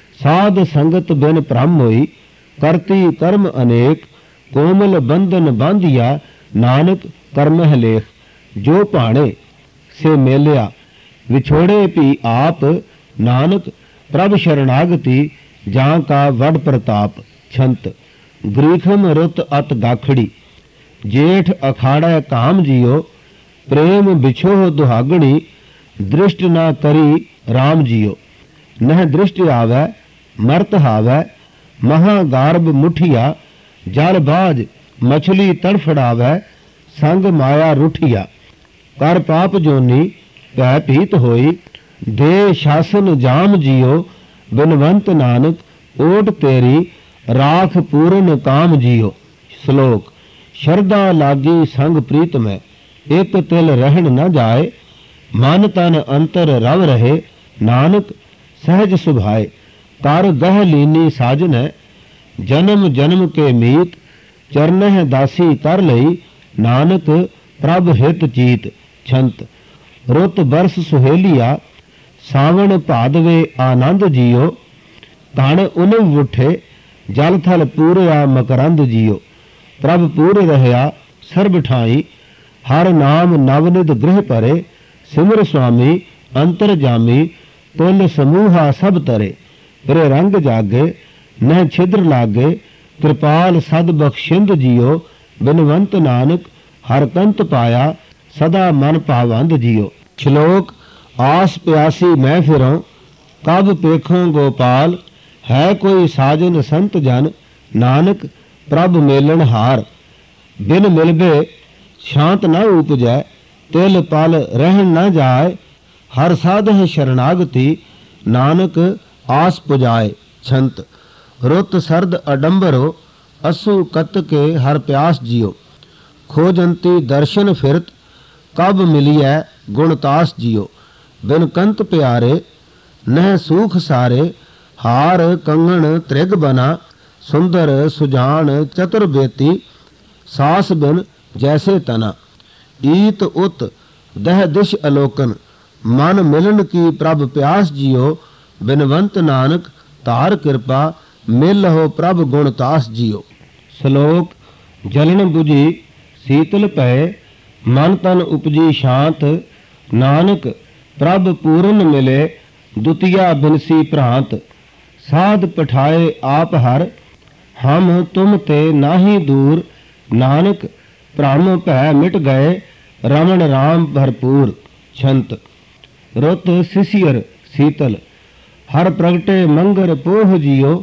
ਸਾਧ ਸੰਗਤ ਬਿਨ ਭ੍ਰਮ ਹੋਈ, ਕਰਤੀ ਕਰਮ ਅਨੇਕ। ਕੋਮਲ ਬੰਧਨ ਬਾਂਧਿਆ, ਨਾਨਕ ਕਰਮਹਿ ਲੇਖ। ਜੋ ਭਾਣੇ ਸੇ ਮੇਲਿਆ, ਵਿਛੋੜੇ ਭੀ ਆਪ। ਨਾਨਕ ਪ੍ਰਭ ਸ਼ਰਨਾਗਤੀ, ਜਾਂ ਕਾ ਵਡ ਪ੍ਰਤਾਪ। ਛੰਤ ਗ੍ਰੀਖਮ ਰੁੱਤ ਅਤ ਗਾਖੜੀ, ਜੇਠ ਅਖਾੜਾ ਕਾਮ ਜੀਓ। ਪ੍ਰੇਮ ਵਿਛੋਹ ਦੁਹਾਗਣੀ, ਦ੍ਰਿਸ਼ਟ ਨਾ ਕਰੀ ਰਾਮ ਜੀਓ। ਨਹਿ ਦ੍ਰਿਸ਼ਟ ਆਵੈ ਮਰਤ ਹਾਵੈ, ਮਹਾ ਗਾਰਬ ਮੁਠੀਆ। ਜਲ ਬਾਜ ਮਛਲੀ ਤੜਫੜਾਵੈ, ਸੰਗ ਮਾਇਆ ਰੁਠੀਆ। ਕਰ ਪਾਪ ਜੋਨੀ ਭੈ ਭੀਤ ਹੋਈ, ਦੇ ਸ਼ਾਸਨ ਜਾਮ ਜੀਓ। ਬਿਨਵੰਤ ਨਾਨਕ ਓਟ ਤੇਰੀ, ਰਾਖ ਪੂਰਨ ਕਾਮ ਜੀਓ। ਸ਼ਲੋਕ। ਸ਼ਰਧਾ ਲਾਗੀ ਸੰਗ ਪ੍ਰੀਤਮੈ, ਇੱਕ ਤਿਲ ਰਹਿਣ ਨ ਜਾਏ। ਮਨ ਤਨ ਅੰਤਰ ਰਵ ਰਹੇ, ਨਾਨਕ ਸਹਿਜ ਸੁਭਾਏ। ਕਰ ਗਹਿ ਲੀਨੀ ਸਾਜਨੈ, ਜਨਮ ਜਨਮ ਕੇ ਮੀਤ। ਚਰਨਹਿ ਦਾਸੀ ਕਰ ਲਈ, ਨਾਨਕ ਪ੍ਰਭ ਹਿਤ ਚੀਤ। ਛੰਤ ਰੁੱਤ ਬਰਸ ਸੁਹੇਲੀਆ, ਸਾਵਣ ਭਾਦਵੇ ਆਨੰਦ ਜੀਓ। ਤਣ ਉਨਮ ਉਠੇ, ਜਲ ਥਲ ਪੂਰਿਆ ਮਕਰੰਦ ਜੀਓ। ਪ੍ਰਭ ਪੂਰ ਰਹਿਆ ਸਰਬ ਠਾਈ, ਹਰ ਨਾਮ ਨਵਨਿਧ ਗ੍ਰਹਿ ਪਰੇ। ਸਿਮਰ ਸੁਆਮੀ ਅੰਤਰ ਜਾਮੀ, ਤੁਲ ਸਮੂਹਾ ਸਭ ਤਰੇ। ਤੇਰੇ ਰੰਗ ਜਾਗੇ ਨਹਿ ਛਿਦਰ ਲਾਗੇ, ਕਿਰਪਾਲ ਸਦ ਬਖਸ਼ਿੰਦ ਜੀਓ। ਬਿਨਵੰਤ ਨਾਨਕ ਹਰ ਕੰਤ ਪਾਇਆ, ਸਦਾ ਮਨ ਭਾਵੰਦ ਜੀਓ। ਸ਼ਲੋਕ। ਆਸ ਪਿਆਸੀ ਮੈਂ ਫਿਰੋਂ, ਕਬ ਪੇਖੋਂ ਗੋਪਾਲ। ਹੈ ਕੋਈ ਸਾਜਨ ਸੰਤ ਜਨ, ਨਾਨਕ ਪ੍ਰਭ ਮੇਲਣ ਹਾਰ। ਬਿਨ ਮਿਲਬੇ ਸ਼ਾਂਤ ਨ ਉਪਜੈ, ਤਿਲ ਪਲ ਰਹਿਣ ਨ ਜਾਏ। ਹਰ ਸਾਧਹਿ ਸ਼ਰਨਾਗਤੀ, ਨਾਨਕ ਆਸ ਪੁਜਾਏ। ਛੰਤ ਰੁੱਤ ਸਰਦ ਅਡੰਬਰੋ, ਅਸੂ ਕਤ ਕੇ ਹਰ ਪਿਆਸ ਜੀਓ। ਖੋਜੰਤੀ ਦਰਸ਼ਨ ਫਿਰਤ, ਕਬ ਮਿਲੀਐ ਗੁਣਤਾਸ ਜੀਓ। ਬਿਨ ਕੰਤ ਪਿਆਰੇ ਨਹਿ ਸੂਖ ਸਾਰੇ, ਹਾਰ ਕੰਗਣ ਤ੍ਰਿਗ ਬਨਾ। ਸੁੰਦਰ ਸੁਜਾਨ ਚਤੁਰ ਬੇਤੀ, ਸਾਸ ਬਿਨ ਜੈਸੇ ਤਨਾ। ਈਤ ਉਤ ਦਹ ਦਿਸ਼ ਅਲੋਕਨ, ਮਨ ਮਿਲਨ ਕੀ ਪ੍ਰਭ ਪਿਆਸ ਜੀਓ। ਬਿਨਵੰਤ ਨਾਨਕ ਧਾਰ ਕਿਰਪਾ, ਮਿਲ ਹੋ ਪ੍ਰਭ ਗੁਣਤਾਸ ਜੀਓ। ਸ਼ਲੋਕ। ਜਲਨ ਬੁਝੀ ਸੀਤਲ ਪਏ, ਮਨ ਤਨ ਉਪਜੀ ਸ਼ਾਂਤ। ਨਾਨਕ ਪ੍ਰਭ ਪੂਰਨ ਮਿਲੇ, ਦੁਤੀਆ ਬਿਨਸੀ ਭ੍ਰਾਂਤ। ਸਾਧ ਪਠਾਏ ਆਪ ਹਰ, ਹਮ ਤੁਮ ਤੇ ਨਾਹੀ ਦੂਰ। ਨਾਨਕ ਭ੍ਰਮ ਭੈ ਮਿਟ ਗਏ, ਰਮਣ ਰਾਮ ਭਰਪੂਰ। ਛੰਤ ਰੁੱਤ ਸਿਸਿਅਰ ਸੀਤਲ, ਹਰ ਪ੍ਰਗਟੇ ਮੰਗਰ ਪੋਹ ਜੀਓ।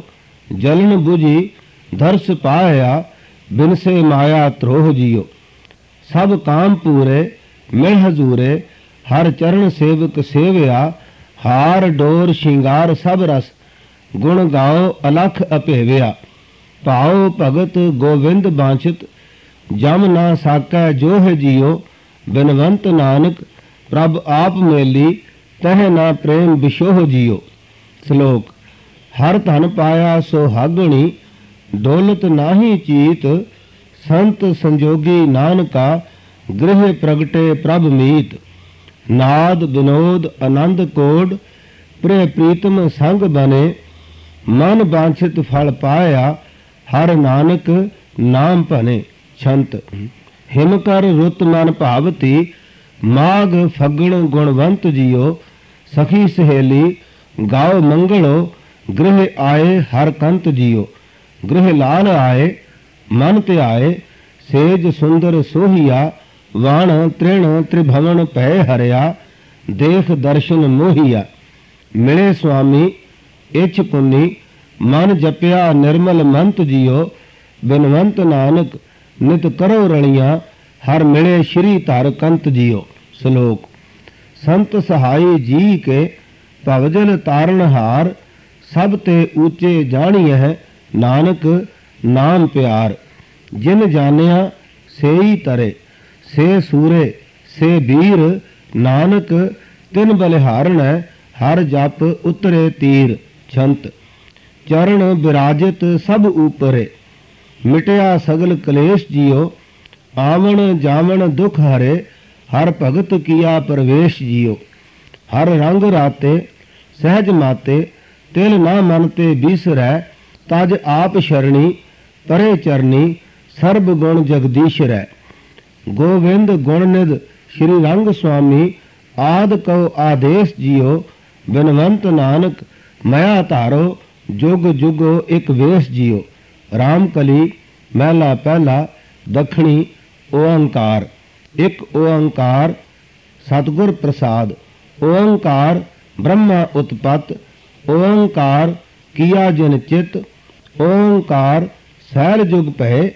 ਜਲਨ ਬੁਝੀ ਦਰਸ ਪਾਇਆ, ਬਿਨਸੇ ਮਾਇਆ ਧਰੋਹ ਜੀਓ। ਸਭ ਕਾਮ ਪੂਰੇ ਮਿਲ ਹਜ਼ੂਰੇ, ਹਰ ਚਰਨ ਸੇਵਕ ਸੇਵਿਆ। ਹਾਰ ਡੋਰ ਸ਼ਿੰਗਾਰ ਸਭ ਰਸ, ਗੁਣ ਗਾਓ ਅਲਖ ਅਭੇਵਿਆ। ਭਾਉ ਭਗਤ ਗੋਵਿੰਦ ਬਾਂਛਿਤ, ਜਮ ਨਾ ਸਾਕੈ ਜੋ ਹੈ ਜੀਓ। ਬਿਨਵੰਤ ਨਾਨਕ ਪ੍ਰਭ ਆਪ ਮੇਲੀ, ਤਹ ਨਾ ਪ੍ਰੇਮ ਬਿਸ਼ੋਹ ਜੀਓ। ਸ਼ਲੋਕ। ਹਰ ਧਨ ਪਾਇਆ ਸੁਹਾਗਣੀ, ਦੌਲਤ ਨਾਹੀ ਚੀਤ। ਸੰਤ ਸੰਜੋਗੀ ਨਾਨਕਾ, ਗ੍ਰਹਿ ਪ੍ਰਗਟੇ ਪ੍ਰਭ ਮੀਤ। ਨਾਦ ਵਿਨੋਦ ਆਨੰਦ ਕੋਡ, ਪ੍ਰਿਯ ਪ੍ਰੀਤਮ ਸੰਗ ਬਨੇ। ਮਨ ਬਾਂਛਿਤ ਫਲ ਪਾਇਆ, ਹਰ ਨਾਨਕ ਨਾਮ ਭਨੇ। ਛੰਤ। ਹਿਮ ਕਰ ਰੁੱਤ ਮਨ ਭਾਵਤੀ, ਮਾਘ ਫਗਣ ਗੁਣਵੰਤ ਜੀਓ। ਸਖੀ ਸਹੇਲੀ ਗਾਓ ਮੰਗਲੋ, ਗ੍ਰਹਿ ਆਏ ਹਰ ਕੰਤ ਜੀਓ। ਗ੍ਰਹਿ ਲਾਲ ਆਏ ਮਨ ਧਿਆਏ, ਸੇਜ ਸੁੰਦਰ ਸੋਹੀਆ। ਵਾਣ ਤ੍ਰਿਣ ਤ੍ਰਿਭਵਨ ਭੈ ਹਰਿਆ, ਦੇਖ ਦਰਸ਼ਨ ਮੋਹੀਆ। ਮਿਲੇ ਸੁਆਮੀ ਇਛ ਪੁੰਨੀ, ਮਨ ਜਪਿਆ ਨਿਰਮਲ ਮੰਤ ਜੀਓ। ਬਿਨਵੰਤ ਨਾਨਕ ਨਿਤ ਕਰੋ ਰਲੀਆਂ, ਹਰ ਮਿਲੇ ਸ਼੍ਰੀ ਧਰ ਕੰਤ ਜੀਓ। ਸ਼ਲੋਕ। ਸੰਤ ਸਹਾਈ ਜੀ ਕੇ, ਭਵਜਲ ਤਾਰਨ ਹਾਰ। ਸਭ ਤੇ ਊਚੇ ਜਾਣੀਐ, ਨਾਨਕ ਨਾਮ ਪਿਆਰ। ਜਿਨ ਜਾਣਿਆ ਸੇਈ ਤਰੇ, ਸੇ ਸੂਰੇ ਸੇ ਬੀਰ। ਨਾਨਕ ਤਿਨ ਬਲਿਹਾਰਣੈ, ਹਰ ਜਪ ਉਤਰੇ ਤੀਰ। ਛੰਤ। ਚਰਨ ਬਿਰਾਜਿਤ ਸਭ ਊਪਰੇ, ਮਿਟਿਆ ਸਗਲ ਕਲੇਸ਼ ਜੀਓ। ਆਵਣ ਜਾਵਣ ਦੁਖ ਹਰੇ, ਹਰ ਭਗਤ ਕੀਆ ਪ੍ਰਵੇਸ਼ ਜੀਓ। ਹਰ ਰੰਗ ਰਾਤੇ ਸਹਿਜ ਮਾਤੇ, ਤਿਲ ਨਾ ਮਨ ਤੇ ਬੀਸਰੈ। ਤਜ ਆਪ ਸ਼ਰਣੀ ਪਰੇ ਚਰਨੀ, ਸਰਬ ਗੁਣ ਜਗਦੀਸ਼ਰੈ। ਗੋਵਿੰਦ ਗੁਣ ਨਿਧ ਸ਼੍ਰੀ ਰੰਗ ਸੁਆਮੀ, ਆਦ ਕਉ ਆਦੇਸ਼ ਜੀਓ। ਬਿਨਵੰਤ ਨਾਨਕ ਮਇਆ ਧਾਰੋ, ਜੁਗ ਜੁਗੋ ਇਕ ਵੇਸ਼ ਜੀਓ। ਰਾਮ ਕਲੀ ਮਹਿਲਾ ਪਹਿਲਾ, ਦੱਖਣੀ ਓੰਕਾਰ। ਇੱਕ ਓੰਕਾਰ ਸਤਿਗੁਰ ਪ੍ਰਸਾਦ। ਓੰਕਾਰ ਬ੍ਰਹਮਾ ਉਤਪਤ, ਓੰਕਾਰ ਕੀਆ ਜਿਨ ਚਿਤ। ਓੰਕਾਰ ਸੈਲ ਜੁਗ ਭੈ,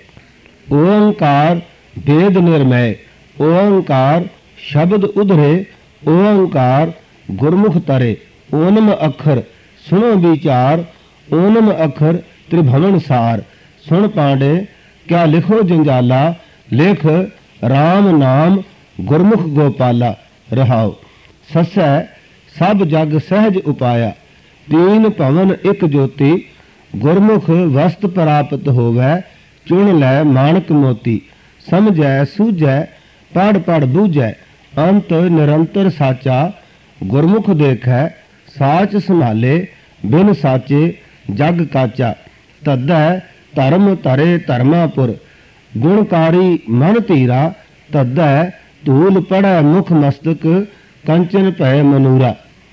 ਓੰਕਾਰ ਵੇਦ ਨਿਰਮੈ। ਓੰਕਾਰ ਸ਼ਬਦ ਉਧਰੇ, ਓੰਕਾਰ ਗੁਰਮੁਖ ਤਰੇ। ਓਨਮ ਅੱਖਰ ਸੁਣੋ ਵਿਚਾਰ, ਓਨਮ ਅੱਖਰ ਤ੍ਰਿਭਵਨ ਸਾਰ। ਸੁਣ ਪਾਂਡੇ ਕਿਆ ਲਿਖੋ ਜੰਜਾਲਾ, ਲਿਖ ਰਾਮ ਨਾਮ ਗੁਰਮੁਖ ਗੋਪਾਲਾ। ਰਹਾਉ। ਸਸੈ ਸਭ ਜਗ ਸਹਿਜ ਉਪਾਇਆ, ਤੀਨ ਭਵਨ ਇਕ ਜੋਤੀ। ਗੁਰਮੁਖ ਵਸਤ ਪ੍ਰਾਪਤ ਹੋਵੈ, ਚੁਣ ਲੈ ਮਾਣਕ ਮੋਤੀ। ਸਮਝੈ ਸੂਝੈ ਪੜ ਪੜ ਬੂਝੈ, ਅੰਤ ਨਿਰੰਤਰ ਸਾਚਾ। ਗੁਰਮੁਖ ਦੇਖੈ ਸਾਚ ਸੰਭਾਲੇ, ਬਿਨ ਸਾਚੇ ਜਗ ਕਾਚਾ। ਤਦੈ ਧਰਮ ਧਰੇ ਧਰਮਾਪੁਰ, ਗੁਣਕਾਰੀ ਮਨ ਧੀਰਾ। ਤਦੈ ਧੂਲ ਪੜੈ ਮੁਖ ਮਸਤਕ, ਕੰਚਨ ਭੈ ਮਨੂਰਾ।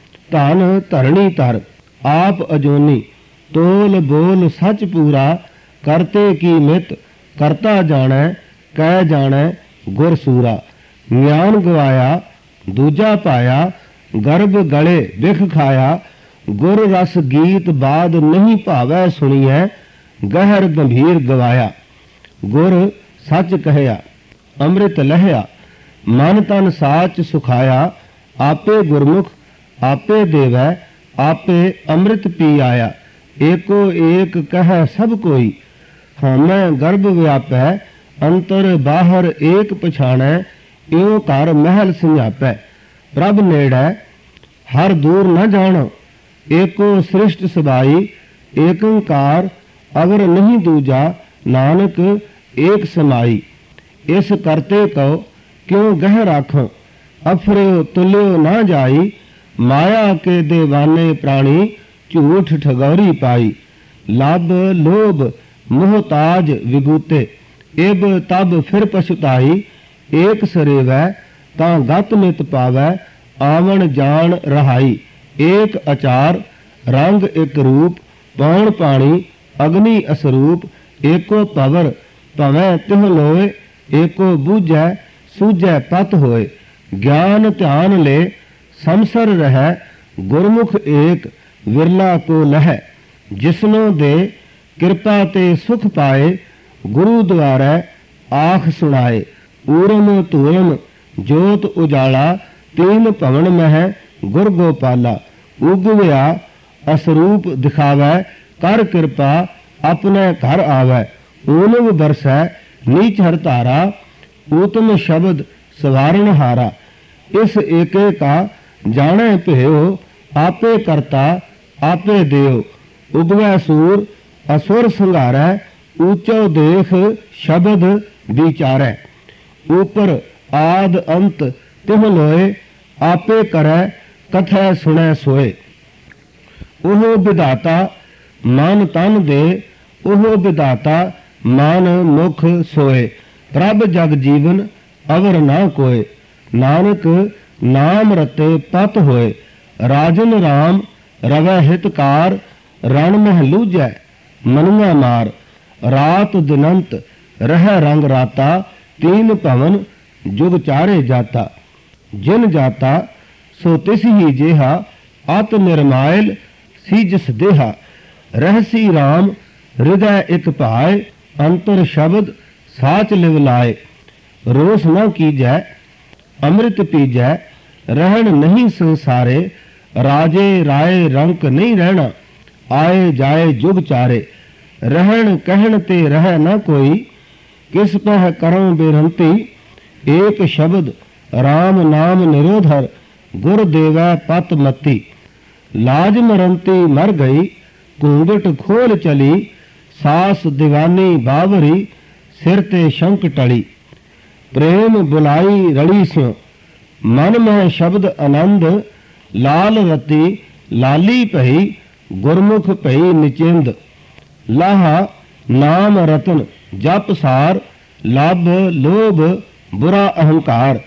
ਧਨ ਧਰਣੀ ਧਰ ਆਪ ਅਜੋਨੀ, ਤੋਲ ਬੋਲ ਸੱਚ ਪੂਰਾ। ਕਰਤੇ ਕੀ ਮਿਤ ਕਰਤਾ ਜਾਣੈ, ਕਹਿ ਜਾਣੈ ਗੁਰ ਸੂਰਾ। ਗਿਆਨ ਗਵਾਇਆ ਦੂਜਾ ਪਾਇਆ, ਗਰਭ ਗਲੇ ਬਿਖ ਖਾਇਆ। ਗੁਰ ਰਸ ਗੀਤ ਬਾਦ ਨਹੀਂ ਭਾਵੈ ਸੁਣੀਐ, ਗਹਿਰ ਗੰਭੀਰ ਗਵਾਇਆ। ਗੁਰ ਸੱਚ ਕਹਿਆ ਅੰਮ੍ਰਿਤ ਲਹਿਆ, ਮਨ ਤਨ ਸਾਚ ਸੁਖਾਇਆ। ਆਪੇ ਗੁਰਮੁਖ ਆਪੇ ਦੇਵੈ, ਆਪੇ ਅੰਮ੍ਰਿਤ ਪੀ ਆਇਆ। ਏਕੋ ਏਕ ਕਹਿ ਸਭ ਕੋਈ, ਹਉਮੈ ਗਰਭ ਵਿਆਪੈ। ਅੰਤਰ ਬਾਹਰ ਏਕ ਪਛਾਣੈ, ਇਉ ਘਰ ਮਹਿਲ ਸੰਜਾਪੈ। ਪ੍ਰਭ ਨੇੜੈ ਹਰ ਦੂਰ ਨ ਜਾਣੋ, ਏਕੋ ਸ੍ਰਿਸ਼ਟ ਸਬਾਈ। ਏਕੰਕਾਰ ਅਵਰ ਨਹੀਂ ਦੂਜਾ, ਨਾਨਕ ਏਕ ਸਮਾਈ। ਇਸ ਕਰਤੇ ਕਉ ਕਿਉ ਗਹਿ ਰਾਖੋ, ਅਫਰਿਓ ਤੁਲਿਓ ਨਾ ਜਾਈ। ਮਾਇਆ ਕੇ ਦੇਵਾਨੇ ਪ੍ਰਾਣੀ, ਝੂਠ ਠਗੌਰੀ ਪਾਈ। ਲੱਭ ਲੋਭ ਮੋਹਤਾਜ ਵਿਗੂਤੇ, ਇਬ ਤਬ ਫਿਰ ਪਛੁਤਾਈ। ਏਕ ਸਰੇਵੈ ਤਾਂ ਗਤ ਮਿਤ ਪਾਵੈ, ਆਵਣ ਜਾਣ ਰਹਾਈ। ਏਕ ਅਚਾਰ ਰੰਗ ਇਕ ਰੂਪ, ਪੌਣ ਪਾਣੀ ਅਗਨੀ ਅਸਰੂਪ। ਏਕੋ ਪਵਰ ਭਵੈ ਤਿਹ ਲੋਏ, ਏਕੋ ਬੂਝੈ ਸੂਝੈ ਪਤ ਹੋਏ। ਗਿਆਨ ਧਿਆਨ ਲੈ ਸੰਸਰ ਰਹਿ, ਗੁਰਮੁਖ ਏਕ ਵਿਰਲਾ ਕੋ ਲਹੈ। ਜਿਸਨੋ ਦੇ ਕਿਰਪਾ ਤੇ ਸੁਖ ਪਾਏ, ਗੁਰੂ ਦੁਆਰੈ ਆਖ ਸੁਣਾਏ। ਊਰਮ ਧੂਰਮ ਜੋਤ ਉਜਾਲਾ, ਤੀਨ ਭਵਨ ਮਹਿ ਗੁਰ ਗੋਪਾਲਾ। ਉਗਵਿਆ ਅਸਰੂਪ ਦਿਖਾਵੈ, ਕਰ ਕਿਰਪਾ ਆਪਣੇ ਘਰ ਆਵੈ। ਊਨਵ ਬਰਸੈ ਨੀਚ ਹਰ ਧਾਰਾ, ਊਤਮ ਸ਼ਬਦ ਸਵਾਰਨ ਹਾਰਾ। ਇਸ ਏਕੇ ਕਾ ਜਾਣੈ ਭਇਓ, ਆਪੇ ਕਰਤਾ ਆਪੇ ਦਿਓ। ਉਗਵੈ ਸੂਰ ਅਸੁਰ ਸੰਘਾਰੈ, ਊਚੋ ਦੇਖ ਸ਼ਬਦ ਵਿਚਾਰੈ। ਉਪਰ ਆਦ ਅੰਤ ਤਿਹ ਲੋਏ, ਆਪੇ ਕਰੈ ਕਥੈ ਸੁਣੈ ਸੋਏ। ਉਹ ਵਿਧਾਤਾ ਮਨ ਤਨ ਦੇ, ਉਹ ਵਿਧਾਤਾ ਮਨ ਮੁਖ ਸੋਏ। ਪ੍ਰਭ ਜਗ ਜੀਵਨ ਅਵਰ ਨਾ ਕੋਏ, ਨਾਨਕ ਨਾਮ ਰਤੇ ਪਤ ਹੋਏ। ਰਾਜਨ ਰਾਮ ਰਵੈ ਹਿਤਕਾਰ, ਰਣ ਮਹਿ ਲੂਜੈ ਮਨੁਆ ਮਾਰ। ਰਾਤ ਦਿਨੰਤ ਰਹਿ ਰੰਗ ਰਾਤਾ, ਤੀਨ ਭਵਨ ਜੁਗ ਚਾਰੇ ਜਾਤਾ। ਜਿਨ ਜਾਤਾ ਸੋ ਤਿਸ ਹੀ ਜੇਹਾ, ਅਤ ਨਿਰਮਾਇਲ ਸੀ ਜਿਸ ਦੇਹਾ। ਰਹਿਸੀ ਰਾਮ ਹਿਰਦੈ ਇਕ ਭਾਏ, ਅੰਤਰ ਸ਼ਬਦ ਸਾਚ ਲਿਵ ਲਾਏ। ਰੋਸ ਨਾ ਕੀਜੈ ਅੰਮ੍ਰਿਤ ਪੀਜੈ, ਰਹਿਣ ਨਹੀਂ ਸੰਸਾਰੇ। ਰਾਜੇ ਰਾਏ ਰੰਕ ਨਹੀਂ ਰਹਿਣਾ, ਆਏ ਜਾਏ ਜੁਗ ਚਾਰੇ। ਰਹਿਣ ਕਹਿਣ ਤੇ ਰਹਿ ਨਾ ਕੋਈ, ਕਿਸ ਪਹਿ ਕਰਉ ਬੇਰੰਤੀ। ਏਕ ਸ਼ਬਦ ਰਾਮ ਨਾਮ ਨਿਰੋਧਰ, ਗੁਰ ਦੇਵੈ ਪਤ ਮਤੀ। ਲਾਜ ਮਰੰਤੀ ਮਰ ਗਈ, ਘੂੰਗਟ ਖੋਲ ਚਲੀ। ਸਾਸ ਦੀਵਾਨੀ ਬਾਵਰੀ, ਸਿਰ ਤੇ ਸ਼ੰਕ ਟਲੀ। ਪ੍ਰੇਮ ਬੁਲਾਈ ਰੜੀ ਸਿਉ, ਮਨ ਮਹਿ ਸ਼ਬਦ ਆਨੰਦ। ਲਾਲ ਰਤੀ ਲਾਲੀ ਭਈ, ਗੁਰਮੁਖ ਭਈ ਨਿਚਿੰਦ। ਲਾਹਾ ਨਾਮ ਰਤਨ ਜਪ ਸਾਰ, ਲੱਭ ਲੋਭ ਬੁਰਾ ਅਹੰਕਾਰ।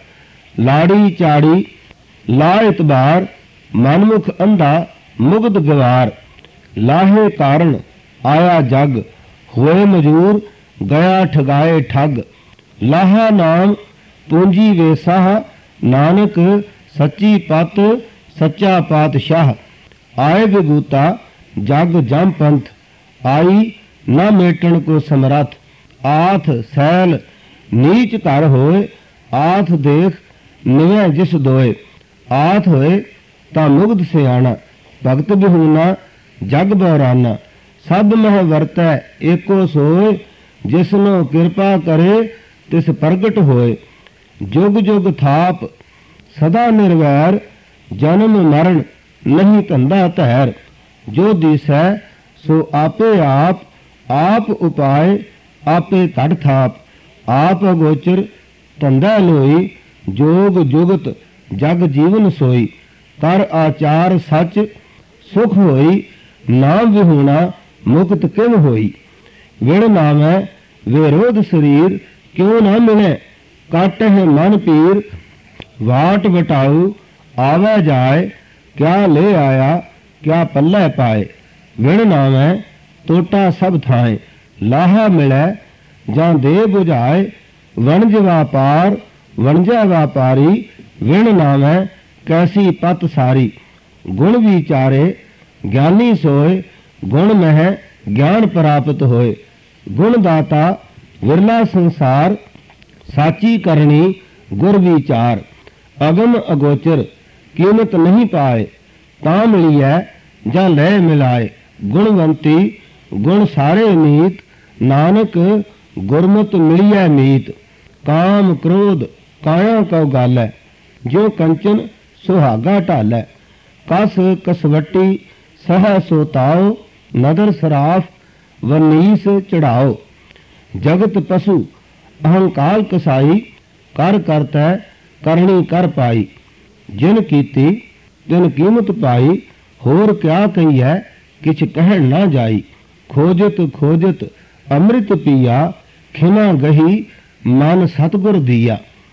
ਲਾੜੀ ਚਾੜੀ ਲਾ ਇਤਬਾਰ, ਮਨਮੁਖ ਅੰਧਾ ਮੁਗਧ ਗਵਾਰ। ਲਾਹੇ ਕਾਰਨ ਆਇਆ ਜਗ, ਹੋਏ ਮਜੂਰ ਗਿਆ ਠਗਾਏ ਠੱਗ। ਲਾਹਾ ਨਾਮ ਪੂੰਜੀ ਵੇਸਾਹ, ਨਾਨਕ ਸੱਚੀ ਪਤ ਸੱਚਾ ਪਾਤਸ਼ਾਹ। ਆਏ ਵਿਗੂਤਾ ਜਗ ਜਮ ਪੰਥ, ਆਈ ਨਾ ਮੇਟਣ ਕੋ ਸਮਰੱਥ। ਆਥ ਸੈਲ ਨੀਚ ਘਰ ਹੋਏ, ਆਥ ਦੇਖ ਨਿਵੈ ਜਿਸ ਦੋਏ। ਆਥ ਹੋਏ ਤਾਂ ਮੁਗਧ ਸਿਆਣਾ, ਭਗਤ ਬਿਹੂਨਾ ਜਗ ਬਹਿਰਾਨਾ। ਸਭ ਮਹਿ ਵਰਤੈ ਏਕੋ ਸੋਏ, ਜਿਸਨੋ ਕਿਰਪਾ ਕਰੇ ਤਿਸ ਪ੍ਰਗਟ ਹੋਏ। ਜੁਗ ਜੁਗ ਥਾਪ ਸਦਾ ਨਿਰਵੈਰ, ਜਨਮ ਮਰਨ ਨਹੀਂ ਧੰਦਾ ਧੈਰ। ਜੋ ਦੀਸੈ ਸੋ ਆਪੇ ਆਪ, ਆਪ ਉਪਾਏ ਆਪੇ ਘਟ ਥਾਪ। ਆਪ ਅਗੋਚਰ ਧੰਦਾ ਲੋਈ, ਜੋਗ ਜੁਗਤ ਜਗ ਜੀਵਨ ਸੋਈ। ਕਰ ਆਚਾਰ ਸੱਚ ਸੁਖ ਹੋਈ, ਨਾਮ ਵਿਹੂਣਾ ਮੁਕਤ ਕਿਵ ਹੋਈ। ਵਿਣ ਨਾਮੈ ਵਿਰੋਧ ਸਰੀਰ, ਕਿਉ ਨਾ ਮਿਲੈ ਕਾਟਹਿ ਮਨ ਪੀਰ। ਵਾਟ ਵਟਾਉ ਆਵੈ ਜਾਏ, ਕਿਆ ਲੈ ਆਇਆ ਕਿਆ ਪੱਲੇ ਪਾਏ। ਵਿਣ ਨਾਮੈ ਤੋਟਾ ਸਭ ਥਾਏ, ਲਾਹਾ ਮਿਲੈ ਜਾਂ ਦੇ ਬੁਝਾਏ। ਵਣਜ ਵਾਪਾਰ ਵਣਜੈ ਵਾਪਾਰੀ, ਵਿਣ ਨਾਮੈ ਕੈਸੀ ਪਤ ਸਾਰੀ। ਗੁਣ ਵਿਚਾਰੇ ਗਿਆਨੀ ਸੋਏ, ਗੁਣ ਮਹਿ ਗਿਆਨ ਪ੍ਰਾਪਤ ਹੋਏ। ਗੁਣ ਦਾਤਾ ਵਿਰਲਾ ਸੰਸਾਰ, ਸਾਚੀ ਕਰਨੀ ਗੁਰ ਵਿਚਾਰ। ਅਗਮ ਅਗੋਚਰ ਕੀਮਤ ਨਹੀਂ ਪਾਏ, ਤਾਂ ਮਿਲੀਐ ਜਾਂ ਲੈ ਮਿਲਾਏ। ਗੁਣਵੰਤੀ ਗੁਣ ਸਾਰੇ ਨੀਤ, ਨਾਨਕ ਗੁਰਮਤਿ ਮਿਲੀਐ ਮੀਤ। ਕਾਮ ਕ੍ਰੋਧ ਕਾਇਆ ਕਉ ਗਾਲੈ, ਜੋ ਕੰਚਨ ਸੁਹਾਗਾ ਢਾਲੈ। ਕਸ ਕਸਵੱਟੀ ਸਹਿ ਸੋ ਤਾਉ, ਨਦਰ ਸਰਾਫ ਵਨੀਸ ਚੜਾਓ। ਜਗਤ ਪਸ਼ੂ ਅਹੰਕਾਰ ਕਸਾਈ, ਕਰ ਕਰਤੈ ਕਰਨੀ ਕਰ ਪਾਈ। ਜਿਨ ਕੀਤੀ ਤਿਨ ਕੀਮਤ ਪਾਈ, ਹੋਰ ਕਿਆ ਕਹੀਐ ਕਿਛ ਕਹਿਣ ਨਾ ਜਾਈ। ਖੋਜਤ ਖੋਜਤ ਅੰਮ੍ਰਿਤ ਪੀਆ, ਖਿਮਾ ਗਹੀ ਮਨ ਸਤਿਗੁਰ ਦੀਆ।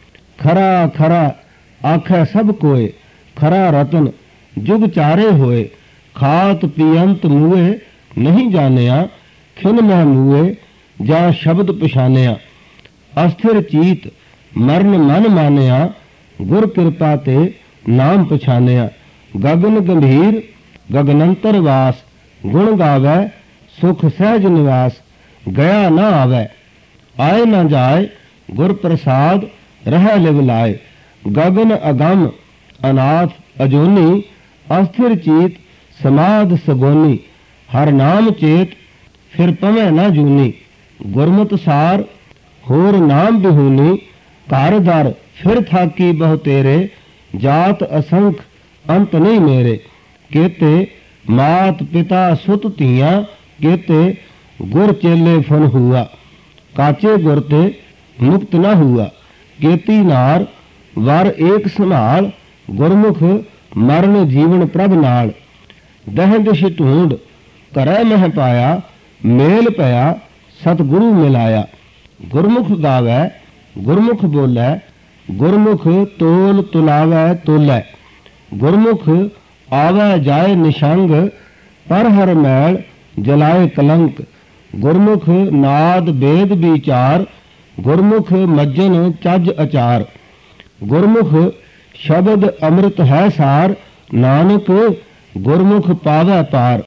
ਖਰਾ ਖਰਾ ਆਖੈ ਸਭ ਕੋਏ, ਖਰਾ ਰਤਨ ਜੁਗ ਚਾਰੇ ਹੋਏ। ਖਾਤ ਪੀਅੰਤ ਮੂਏ ਨਹੀਂ ਜਾਣਿਆ, ਖਿਨ ਮਹਿ ਮੂਏ ਜਾਂ ਸ਼ਬਦ ਪਛਾਨਿਆ। ਅਸਥਿਰ ਚੀਤ ਮਰਨ ਮਨ ਮਾਨਿਆ, ਗੁਰ ਕਿਰਪਾ ਤੇ ਨਾਮ ਪਛਾਨਿਆ। ਗਗਨ ਗੰਭੀਰ ਗਗਨੰਤਰ ਵਾਸ, ਗੁਣ ਗਾਵੈ ਸੁਖ ਸਹਿਜ ਨਿਵਾਸ ਗਿਆ ਨਾ ਆਵੈ। ਆਏ ਨਾ ਜਾਏ ਗੁਰ ਪ੍ਰਸਾਦ ਰਹਿ ਲਿਵ ਲਾਏ। ਗਗਨ ਅਗਮ ਅਨਾਥ ਅਜੋਨੀ ਅਸਥਿਰ ਚੀਤ ਸਮਾਧ ਸਗੋਨੀ। ਹਰ ਨਾਮ ਚੇਤ ਫਿਰ ਪਵੈ ਨਾ ਜੂਨੀ। ਗੁਰਮਤਿ ਸਾਰ ਹੋਰ ਨਾਮ ਬਿਹੂਨੀ। ਘਰ ਦਰ ਫਿਰ ਥਾਕੀ ਬਹੁ ਤੇਰੇ। ਜਾਤ ਅਸੰਖ ਅੰਤ ਨਹੀਂ ਮੇਰੇ। ਕੇਤੇ ਮਾਤ ਪਿਤਾ ਸੁਤ ਧੀਆਂ ਕੇਤੇ ਗੁਰ ਚੇਲੇ ਫਨ ਹੁਆ। ਕਾਚੇ ਗੁਰ ਤੇ ਮੁਕਤ ਨਾ ਹੁਆ। ਕੇਤੀ ਨਾਰ ਵਰ ਏਕ ਸੰਭਾਲ। ਗੁਰਮੁਖ ਮਰਨ ਜੀਵਨ ਪ੍ਰਭ ਨਾਲ। ਦਹਿ ਦਿਸ਼ ਢੂੰਡ ਕਰੈ ਮਹਿ ਪਾਇਆ। ਮੇਲ ਪਿਆ ਸਤਿਗੁਰੂ ਮਿਲਾਇਆ। ਗੁਰਮੁਖ ਗਾਵੈ ਗੁਰਮੁਖ ਬੋਲੇ। ਗੁਰਮੁਖ ਤੋਲ ਤੁਲਾਵੈ ਤੋਲੇ। ਗੁਰਮੁਖ ਆਵੈ ਜਾਏ ਨਿਸ਼ੰਗ। ਪਰ ਹਰ ਮੈਲ ਜਲਾਏ ਕਲੰਕ। ਗੁਰਮੁਖ ਨਾਦ ਬੇਦ ਵਿਚਾਰ। ਗੁਰਮੁਖ ਮੱਜਨ ਚੱਜ ਅਚਾਰ। ਗੁਰਮੁਖ ਸ਼ਬਦ ਅੰਮ੍ਰਿਤ ਹੈ ਸਾਰ। ਨਾਨਕ ਗੁਰਮੁਖ ਪਾਵੈ ਪਾਰ।